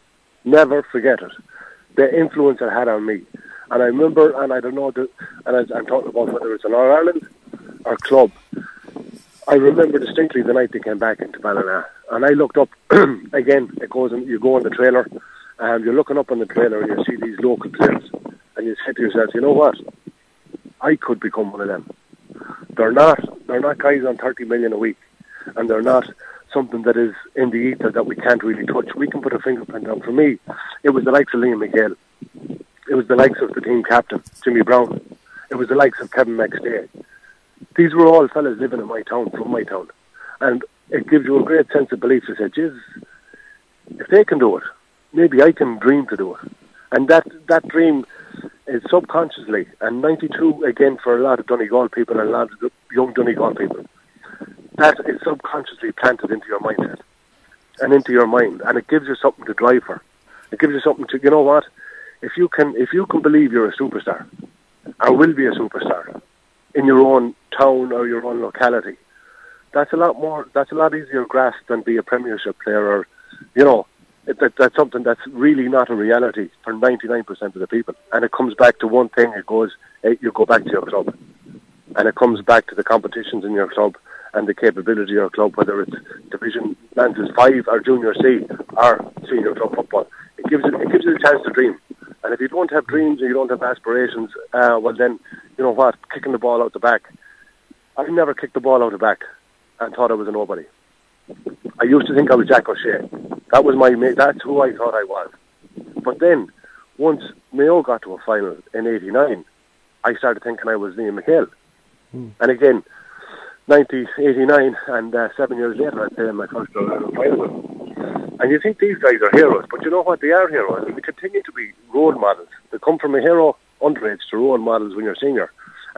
the influence it had on me. And I remember, and I don't know, and I'm talking about whether it's an All-Ireland or club, I remember distinctly the night they came back into Ballina, and I looked up, again, you go on the trailer, and you're looking up on the trailer and you see these local players, and you say to yourself, you know what, I could become one of them. They're not guys on 30 million a week, and they're not something that is in the ether that we can't really touch. We can put a fingerprint on. For me, it was the likes of Liam McHale. It was the likes of the team captain, Jimmy Brown. It was the likes of Kevin McStay. These were all fellas living in my town, from my town. And it gives you a great sense of belief to say, geez, if they can do it, maybe I can dream to do it. And that dream is subconsciously, and 92 again for a lot of Donegal people and a lot of young Donegal people, that is subconsciously planted into your mindset and into your mind, and it gives you something to drive for. It gives you something to, you know what, if you can believe you're a superstar, or will be a superstar, in your own town or your own locality, that's a lot easier grasp than be a premiership player, or, you know, that's something that's really not a reality for 99% of the people. And it comes back to one thing, you go back to your club. And it comes back to the competitions in your club and the capability of your club, whether it's Division Lancers 5 or Junior C or Senior Club Football. It gives you the chance to dream. And if you don't have dreams and you don't have aspirations, well then, you know what, kicking the ball out the back. I've never kicked the ball out the back and thought I was a nobody. I used to think I was Jack O'Shea. That's who I thought I was. But then, once Mayo got to a final in 89, I started thinking I was Liam McHale. And again, 89, and 7 years later I played in my first All-Ireland final. And you think these guys are heroes, but you know what, they are heroes, and they continue to be role models. They come from a hero underage to role models when you're senior.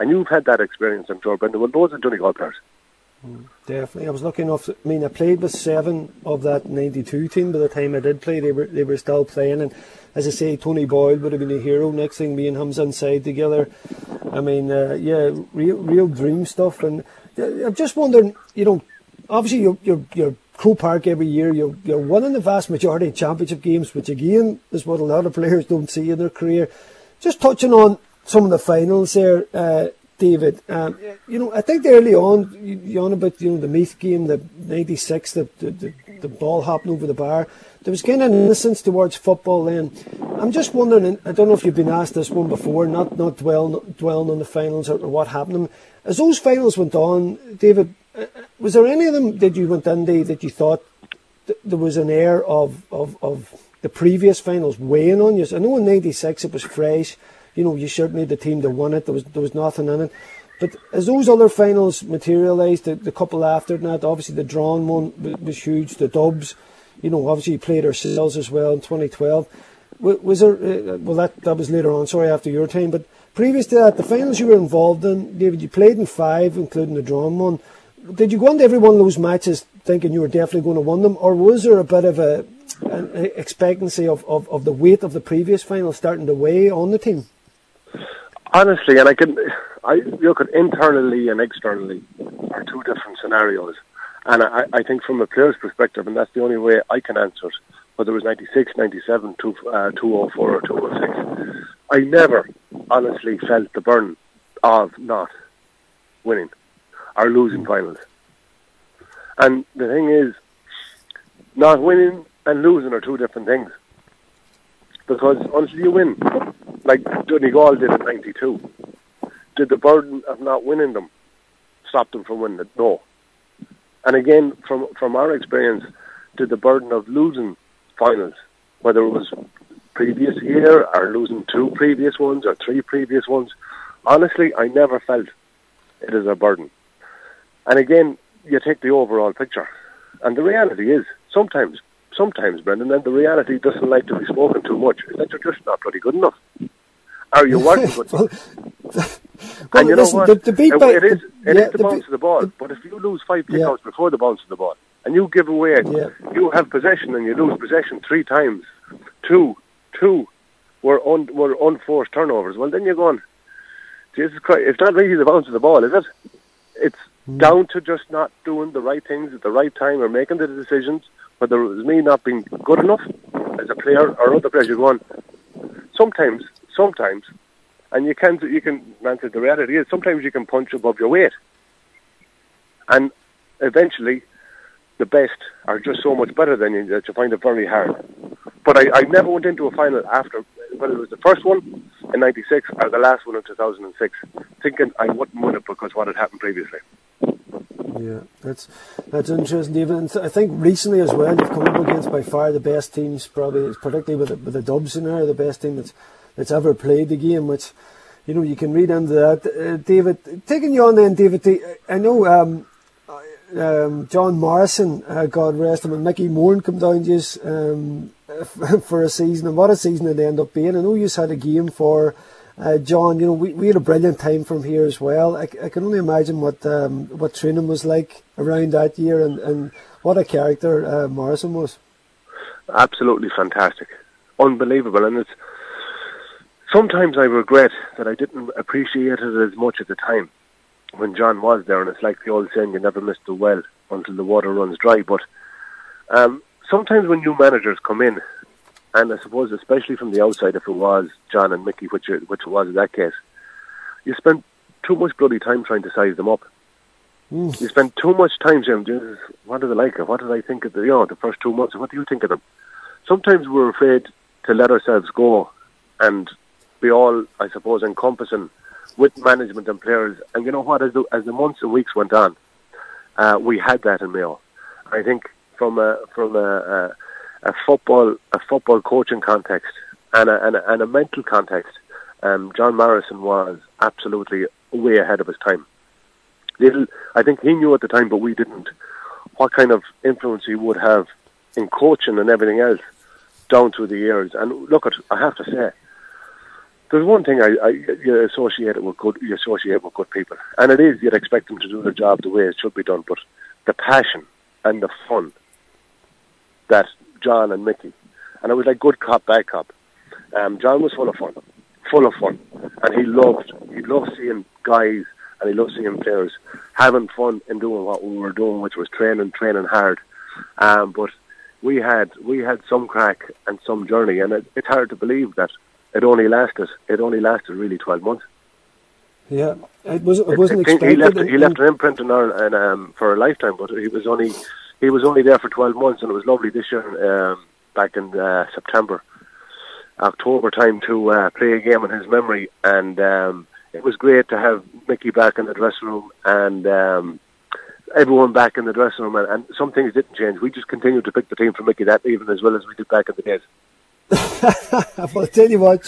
And you've had that experience, I'm sure, Brendan, with loads of Donegal players. Definitely. I was lucky enough. I mean, I played with 7 of that 92 team by the time I did play. They were still playing, and as I say, Tony Boyle would have been a hero. Next thing, me and him's inside together. I mean, real dream stuff. And I'm just wondering, obviously you're Croke Park every year. You're winning the vast majority of championship games, which again is what a lot of players don't see in their career. Just touching on some of the finals there, David. I think early on, you on about the Meath game, the 96, the ball hopping over the bar. There was kind of an innocence towards football then. I'm just wondering, and I don't know if you've been asked this one before, not dwelling on the finals or what happened. As those finals went on, David, was there any of them that you went into that you thought there was an air of the previous finals weighing on you? I know in 96 it was fresh. You certainly had the team to win it. There was nothing in it. But as those other finals materialised, the couple after that, obviously the drawn one was huge. The Dubs, obviously you played ourselves as well in 2012. Was there? That was later on. Sorry, after your time. But previous to that, the finals you were involved in, David, you played in 5, including the drawn one. Did you go into every one of those matches thinking you were definitely going to win them, or was there a bit of an expectancy of the weight of the previous final starting to weigh on the team? Honestly, and I look at internally and externally are two different scenarios. And I think from a player's perspective, and that's the only way I can answer it, whether it was 96, 97, 204 or 206, I never honestly felt the burden of not winning or losing finals. And the thing is, not winning and losing are two different things. Because until you win, like Donegal did in 92, did the burden of not winning them stop them from winning it? No. And again, from our experience, did the burden of losing finals, whether it was previous year or losing 2 previous ones or 3 previous ones, honestly, I never felt it as a burden. And again, you take the overall picture. And the reality is, sometimes, Brendan, and the reality doesn't like to be spoken too much, is that you're just not bloody good enough. Are you working good enough? And you know what? It is the bounce of the ball, but if you lose 5 kickouts before the bounce of the ball, and you give away, you have possession and you lose possession 3 times, 2 were unforced turnovers, well then you're going, Jesus Christ, it's not really the bounce of the ball, is it? It's down to just not doing the right things at the right time or making the decisions, whether it was me not being good enough as a player or other players. You're going, sometimes, and you can answer, the reality is sometimes you can punch above your weight, and eventually the best are just so much better than you that you find it very hard. But I never went into a final after, whether it was the first one in 96 or the last one in 2006, thinking I wouldn't win it because what had happened previously. Yeah, that's interesting, David. And I think recently as well, you've come up against by far the best teams, probably particularly with the Dubs in there, the best team that's ever played the game, which you can read into that. David, taking you on then, David, I know John Morrison, God rest him, and Mickey Moran come down to you for a season, and what a season it ended up being. I know you had a game for John. We had a brilliant time from here as well. I can only imagine what training was like around that year, and what a character Morrison was. Absolutely fantastic, unbelievable, and it's sometimes I regret that I didn't appreciate it as much at the time when John was there, and it's like the old saying, you never miss the well until the water runs dry. But sometimes when new managers come in, and I suppose especially from the outside, if it was John and Mickey, which it was in that case, you spend too much bloody time trying to size them up. You spend too much time saying, what are they like? What did I think of the first 2 months? What do you think of them? Sometimes we're afraid to let ourselves go and be all, I suppose, encompassing with management and players. And you know what? As the months and weeks went on, we had that in Mayo. I think from a football coaching context and a mental context, John Morrison was absolutely way ahead of his time. I think he knew at the time, but we didn't, what kind of influence he would have in coaching and everything else down through the years. And look, I have to say, there's one thing you associate with good people, and it is you'd expect them to do their job the way it should be done. But the passion and the fun that John and Mickey, and it was like good cop, bad cop. John was full of fun, and he loved seeing guys, and he loved seeing players having fun and doing what we were doing, which was training hard. But we had some crack and some journey, and it's hard to believe that it only lasted really 12 months. Yeah, it wasn't expected. He left an imprint in our for a lifetime, but he was only there for 12 months, and it was lovely this year, back in October time, to play a game in his memory, and it was great to have Mickey back in the dressing room, and everyone back in the dressing room, and some things didn't change. We just continued to pick the team for Mickey that even as well as we did back in the days. Well, I tell you what,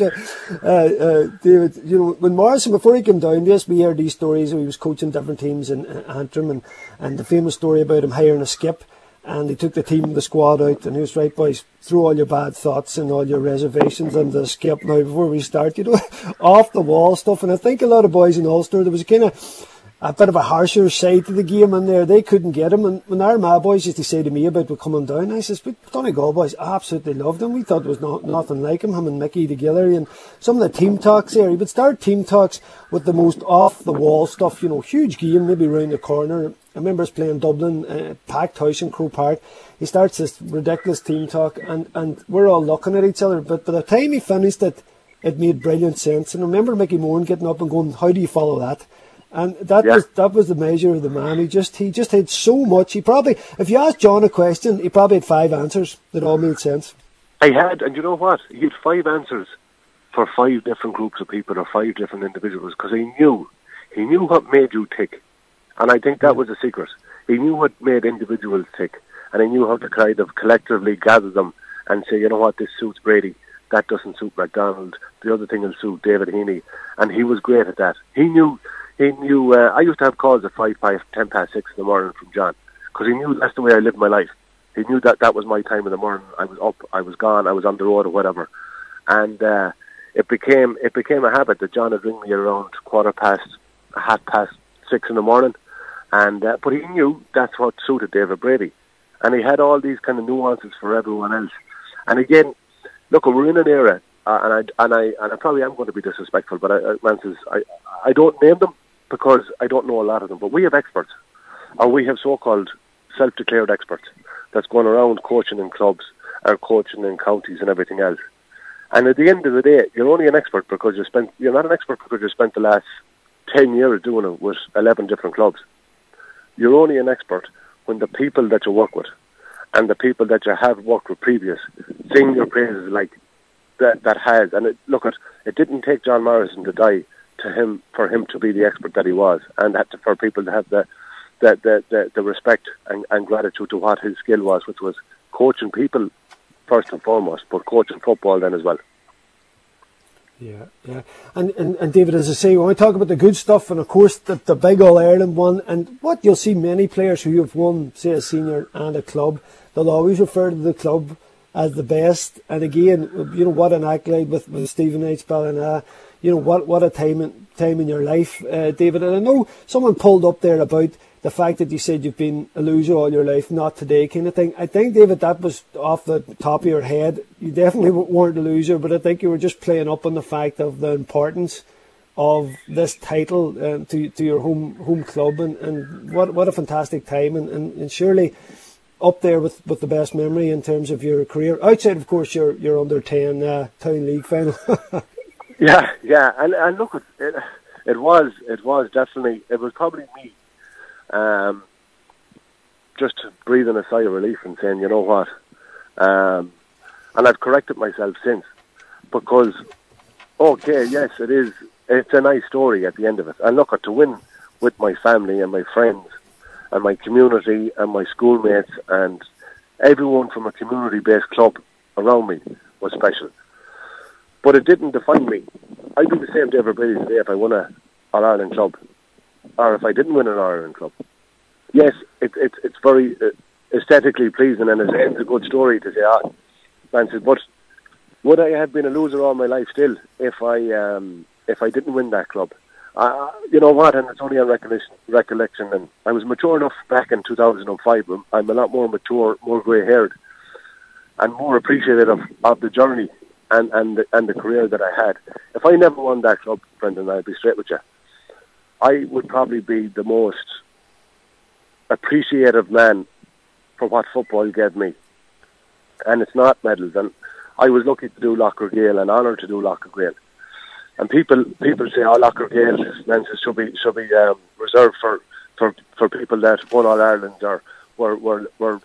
David, when Morrison, before he came down to us, we heard these stories. He was coaching different teams in Antrim, and the famous story about him hiring a skip, and he took the squad out, and he was right, boys, throw all your bad thoughts and all your reservations into the skip now before we start, off the wall stuff. And I think a lot of boys in Ulster, there was a bit of a harsher side to the game in there. They couldn't get him. And when our Armagh boys used to say to me about coming down, I says, but Donegal boys absolutely loved him. We thought it was nothing like him and Mickey together. And some of the team talks there, he would start team talks with the most off-the-wall stuff, huge game, maybe round the corner. I remember us playing Dublin, packed house in Croke Park. He starts this ridiculous team talk, and we're all looking at each other. But by the time he finished it made brilliant sense. And I remember Mickey Moran getting up and going, how do you follow that? And that was the measure of the man. He just had so much. He probably, if you asked John a question, he probably had 5 answers that all made sense. I had, and you know what? He had 5 answers for 5 different groups of people or 5 different individuals, because he knew what made you tick, and I think that was the secret. He knew what made individuals tick, and he knew how to kind of collectively gather them and say, you know what, this suits Brady, that doesn't suit McDonald, the other thing will suit David Heaney, and he was great at that. He knew. I used to have calls at 10 past 6 in the morning from John, because he knew that's the way I lived my life. He knew that was my time in the morning. I was up, I was gone, I was on the road or whatever, and it became a habit that John would ring me around 6:15 in the morning, and but he knew that's what suited David Brady, and he had all these kind of nuances for everyone else. And again, look, we're in an era, and I probably am going to be disrespectful, but I don't name them, because I don't know a lot of them, but we have experts, or we have so-called self-declared experts that's going around coaching in clubs or coaching in counties and everything else. And at the end of the day, you're only an expert because you're not an expert because you spent the last 10 years doing it with 11 different clubs. You're only an expert when the people that you work with and the people that you have worked with previous sing your praises like that has. And it didn't take John Morrison to die for him to be the expert that he was, and for people to have the respect and gratitude to what his skill was, which was coaching people first and foremost, but coaching football then as well. Yeah. And David, as I say, when we talk about the good stuff, and of course the big All-Ireland one, and what you'll see many players who have won, say, a senior and a club, they'll always refer to the club as the best. And again, what an accolade with Stephen H. Ballina. What a time in your life, David. And I know someone pulled up there about the fact that you said you've been a loser all your life, not today kind of thing. I think, David, that was off the top of your head. You definitely weren't a loser, but I think you were just playing up on the fact of the importance of this title to your home club, and what a fantastic time, and surely up there with the best memory in terms of your career, outside of course your under 10 town league final. Yeah, and look, it was definitely, it was probably me just breathing a sigh of relief and saying, you know what, and I've corrected myself since, because okay, yes, it's a nice story at the end of it, and look, to win with my family and my friends and my community and my schoolmates and everyone from a community-based club around me was special. But it didn't define me. I'd be the same to everybody today if I won an All-Ireland club, or if I didn't win an All-Ireland club. Yes, it's very aesthetically pleasing, and it's a good story to say, man says, but would I have been a loser all my life still if I didn't win that club? You know what, and it's only on recollection, and I was mature enough back in 2005. I'm a lot more mature, more grey-haired, and more appreciative of the journey and the career that I had. If I never won that club, Brendan, I'll be straight with you, I would probably be the most appreciative man for what football gave me. And it's not medals. And I was lucky to do Lochar Gael and honoured to do Lochar Gael. And people say, "Oh, Lochar Gael should be reserved for people that won All Ireland or were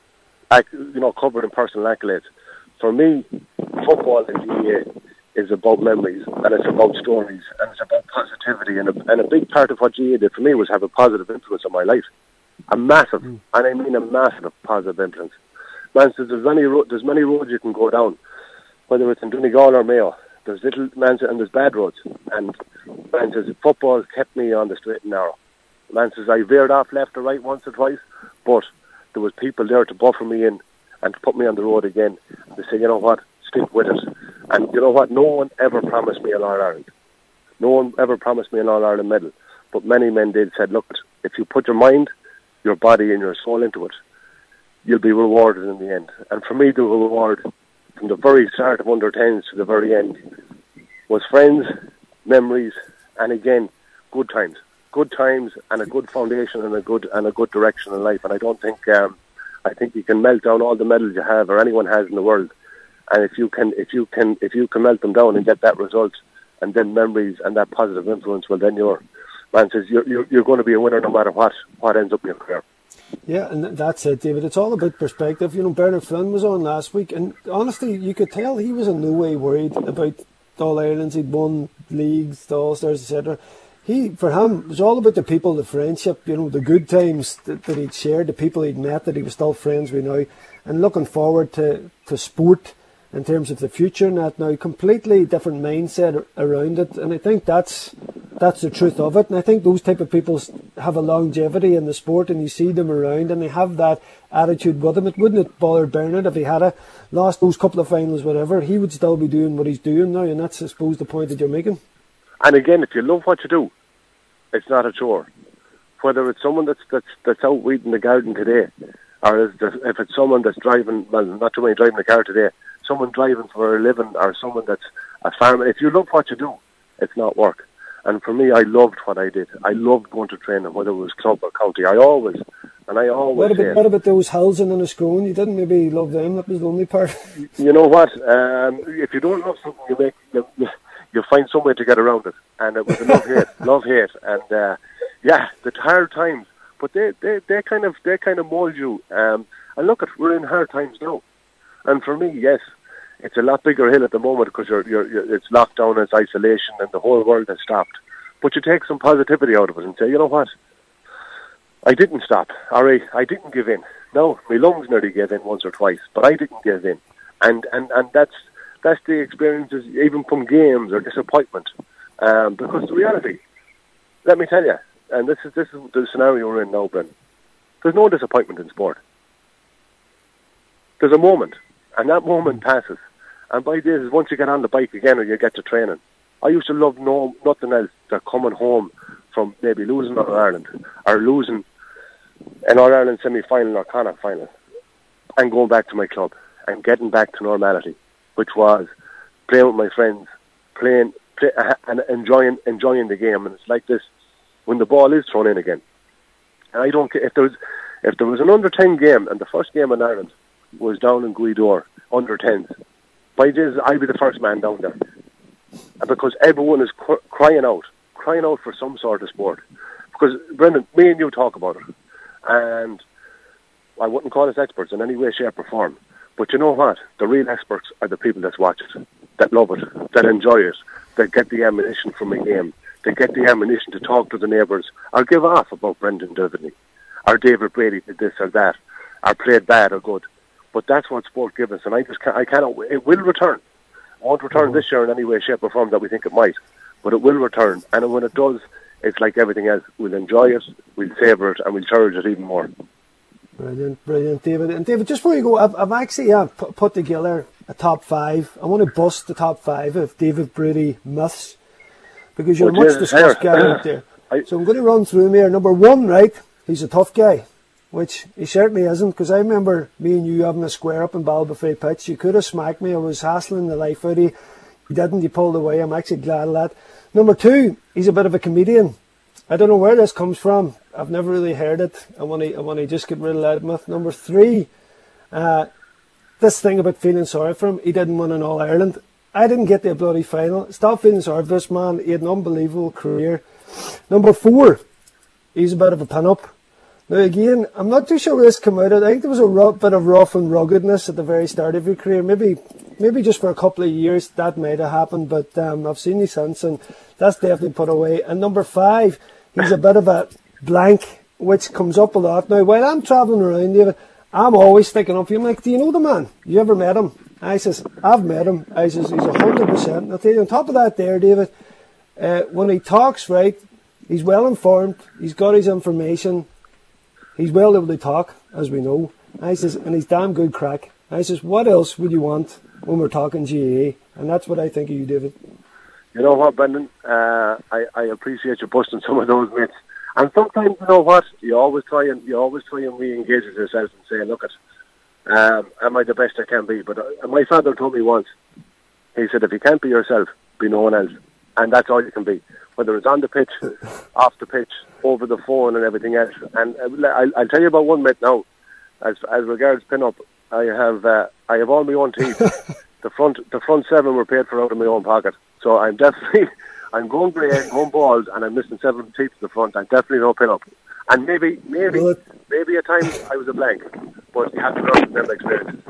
covered in personal accolades." For me, football in GAA is about memories, and it's about stories, and it's about positivity. And a big part of what GAA did for me was have a positive influence on my life. A massive, and I mean a massive positive influence. Man says there's many roads you can go down, whether it's in Donegal or Mayo. There's and there's bad roads. And man says football kept me on the straight and narrow. Man says I veered off left or right once or twice, but there was people there to buffer me in and to put me on the road again. They say, you know what, stick with it. And you know what, no one ever promised me an All-Ireland. No one ever promised me an All-Ireland medal. But many men did, said, look, if you put your mind, your body and your soul into it, you'll be rewarded in the end. And for me, the reward from the very start of under-10s to the very end was friends, memories, and again, good times. Good times and a good foundation and a good direction in life. And I don't think I think you can melt down all the medals you have or anyone has in the world. And if you can melt them down and get that result and then memories and that positive influence, well then you're going to be a winner no matter what ends up in your career. Yeah, and that's it, David. It's all about perspective. You know, Bernard Flynn was on last week, and honestly, you could tell he was in no way worried about All Irelands. He'd won leagues, the All-Stars, etc. For him, it was all about the people, the friendship, you know, the good times that he'd shared, the people he'd met that he was still friends with now, and looking forward to sport in terms of the future and that now. Completely different mindset around it, and I think that's the truth of it. And I think those type of people have a longevity in the sport, and you see them around, and they have that attitude with them. It wouldn't have bothered Bernard if he had lost those couple of finals, whatever. He would still be doing what he's doing now, and that's, I suppose, the point that you're making. And again, if you love what you do, it's not a chore. Whether it's someone that's out weeding the garden today, or if it's someone that's driving, well, not too many driving the car today, someone driving for a living, or someone that's a farmer. If you love what you do, it's not work. And for me, I loved what I did. I loved going to training, whether it was club or county. I always. What about those hills in Enniscrone? You didn't maybe love them? That was the only part. You know what? If you don't love something, you find some way to get around it. And it was a love hate, and the hard times. But they kind of mold you. And look, we're in hard times now. And for me, yes, it's a lot bigger hill at the moment because it's locked down, it's isolation, and the whole world has stopped. But you take some positivity out of it and say, you know what? I didn't stop. Or I didn't give in. No, my lungs nearly gave in once or twice, but I didn't give in. And that's the experiences, even from games or disappointment. Because the reality, let me tell you, and this is the scenario we're in now, Ben. There's no disappointment in sport. There's a moment, and that moment passes. And by this, once you get on the bike again or you get to training, I used to love nothing else than coming home from maybe losing All Ireland or losing an All Ireland semi-final or Connacht final and going back to my club and getting back to normality, which was playing with my friends, playing and enjoying the game. And it's like this when the ball is thrown in again. And I don't care if there was an under-10 game, and the first game in Ireland was down in Guidor, under-10s. By this, I'll be the first man down there. And because everyone is crying out for some sort of sport. Because, Brendan, me and you talk about it. And I wouldn't call us experts in any way, shape or form. But you know what? The real experts are the people that watch it, that love it, that enjoy it, that get the ammunition from a game, that get the ammunition to talk to the neighbours, or give off about Brendan Devaney, or David Brady did this or that, or played bad or good. But that's what sport gives us, and I cannot. It will return. It won't return this year in any way, shape or form that we think it might, but it will return. And when it does, it's like everything else. We'll enjoy it, we'll savour it, and we'll cherish it even more. Brilliant, David. And David, just before you go, I've actually put together a top 5. I want to bust the top 5 of David Brady myths, because you're a much discussed guy out there. So I'm going to run through them here. Number 1, right, he's a tough guy, which he certainly isn't, because I remember me and you having a square up in Ballybofey pitch. You could have smacked me. I was hassling the life out of you. You didn't. You pulled away. I'm actually glad of that. Number 2, he's a bit of a comedian. I don't know where this comes from. I've never really heard it. I want to just get rid of that myth. Number 3, this thing about feeling sorry for him. He didn't win an All-Ireland. I didn't get to a bloody final. Stop feeling sorry for this man. He had an unbelievable career. Number 4, he's a bit of a pin-up. Now again, I'm not too sure where this came out of. I think there was a bit of rough and ruggedness at the very start of your career. Maybe just for a couple of years that might have happened, but I've seen you since, and that's definitely put away. And number 5, he's a bit of a blank, which comes up a lot. Now, while I'm travelling around, David, I'm always thinking of you. I'm like, do you know the man? You ever met him? I says, I've met him. I says, he's 100%. I'll tell you, on top of that there, David, when he talks, right, he's well informed, he's got his information, he's well able to talk, as we know. I says, and he's damn good crack. I says, what else would you want when we're talking GAA? And that's what I think of you, David. You know what, Brendan? I appreciate you busting some of those myths. And sometimes, you know what, you always try and re-engage with yourself and say, look, am I the best I can be? But my father told me once, he said, if you can't be yourself, be no one else. And that's all you can be, whether it's on the pitch, off the pitch, over the phone and everything else. And I'll tell you about one myth now. As regards pin-up, I have all my own teeth. The front 7 were paid for out of my own pocket. So I'm going grey, going bald, and I'm missing 7 teeth at the front. I'm definitely no pin-up. And maybe at times I was a blank, but you have to learn from them experiences.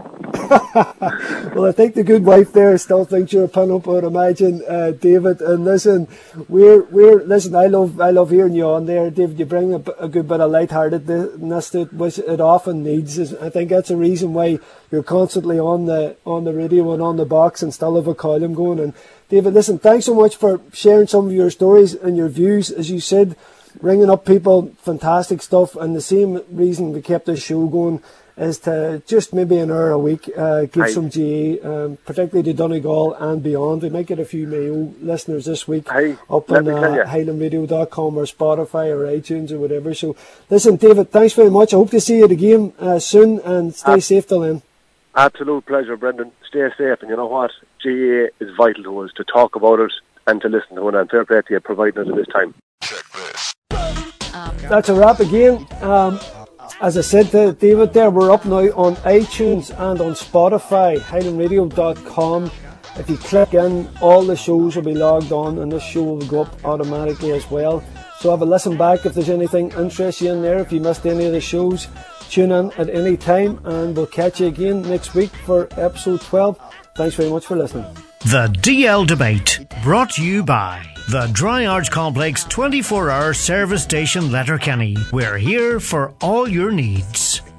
Well, I think the good wife there still thinks you're a pin-up, I would imagine, David. And listen, listen. I love hearing you on there, David. You bring a good bit of lightheartedness to it, which it often needs. I think that's a reason why you're constantly on the radio and on the box and still have a column going. And David, listen, thanks so much for sharing some of your stories and your views. As you said, ringing up people, fantastic stuff. And the same reason we kept this show going is to just maybe an hour a week give some GAA, particularly to Donegal and beyond. We might get a few Mayo listeners this week up on HighlandRadio.com or Spotify or iTunes or whatever. So listen, David, thanks very much. I hope to see you at the game soon, and stay safe till then. Absolute pleasure, Brendan. Stay safe, and you know what? GAA is vital to us, to talk about it and to listen to it, and fair play to you providing us at this time. Check this. That's a wrap again. As I said to David there, we're up now on iTunes and on Spotify, HighlandRadio.com. If you click in, all the shows will be logged on, and this show will go up automatically as well. So have a listen back if there's anything interests you in there. If you missed any of the shows, tune in at any time, and we'll catch you again next week for episode 12. Thanks very much for listening. The DL Debate, brought to you by the Dry Arch Complex 24-hour service station Letterkenny. We're here for all your needs.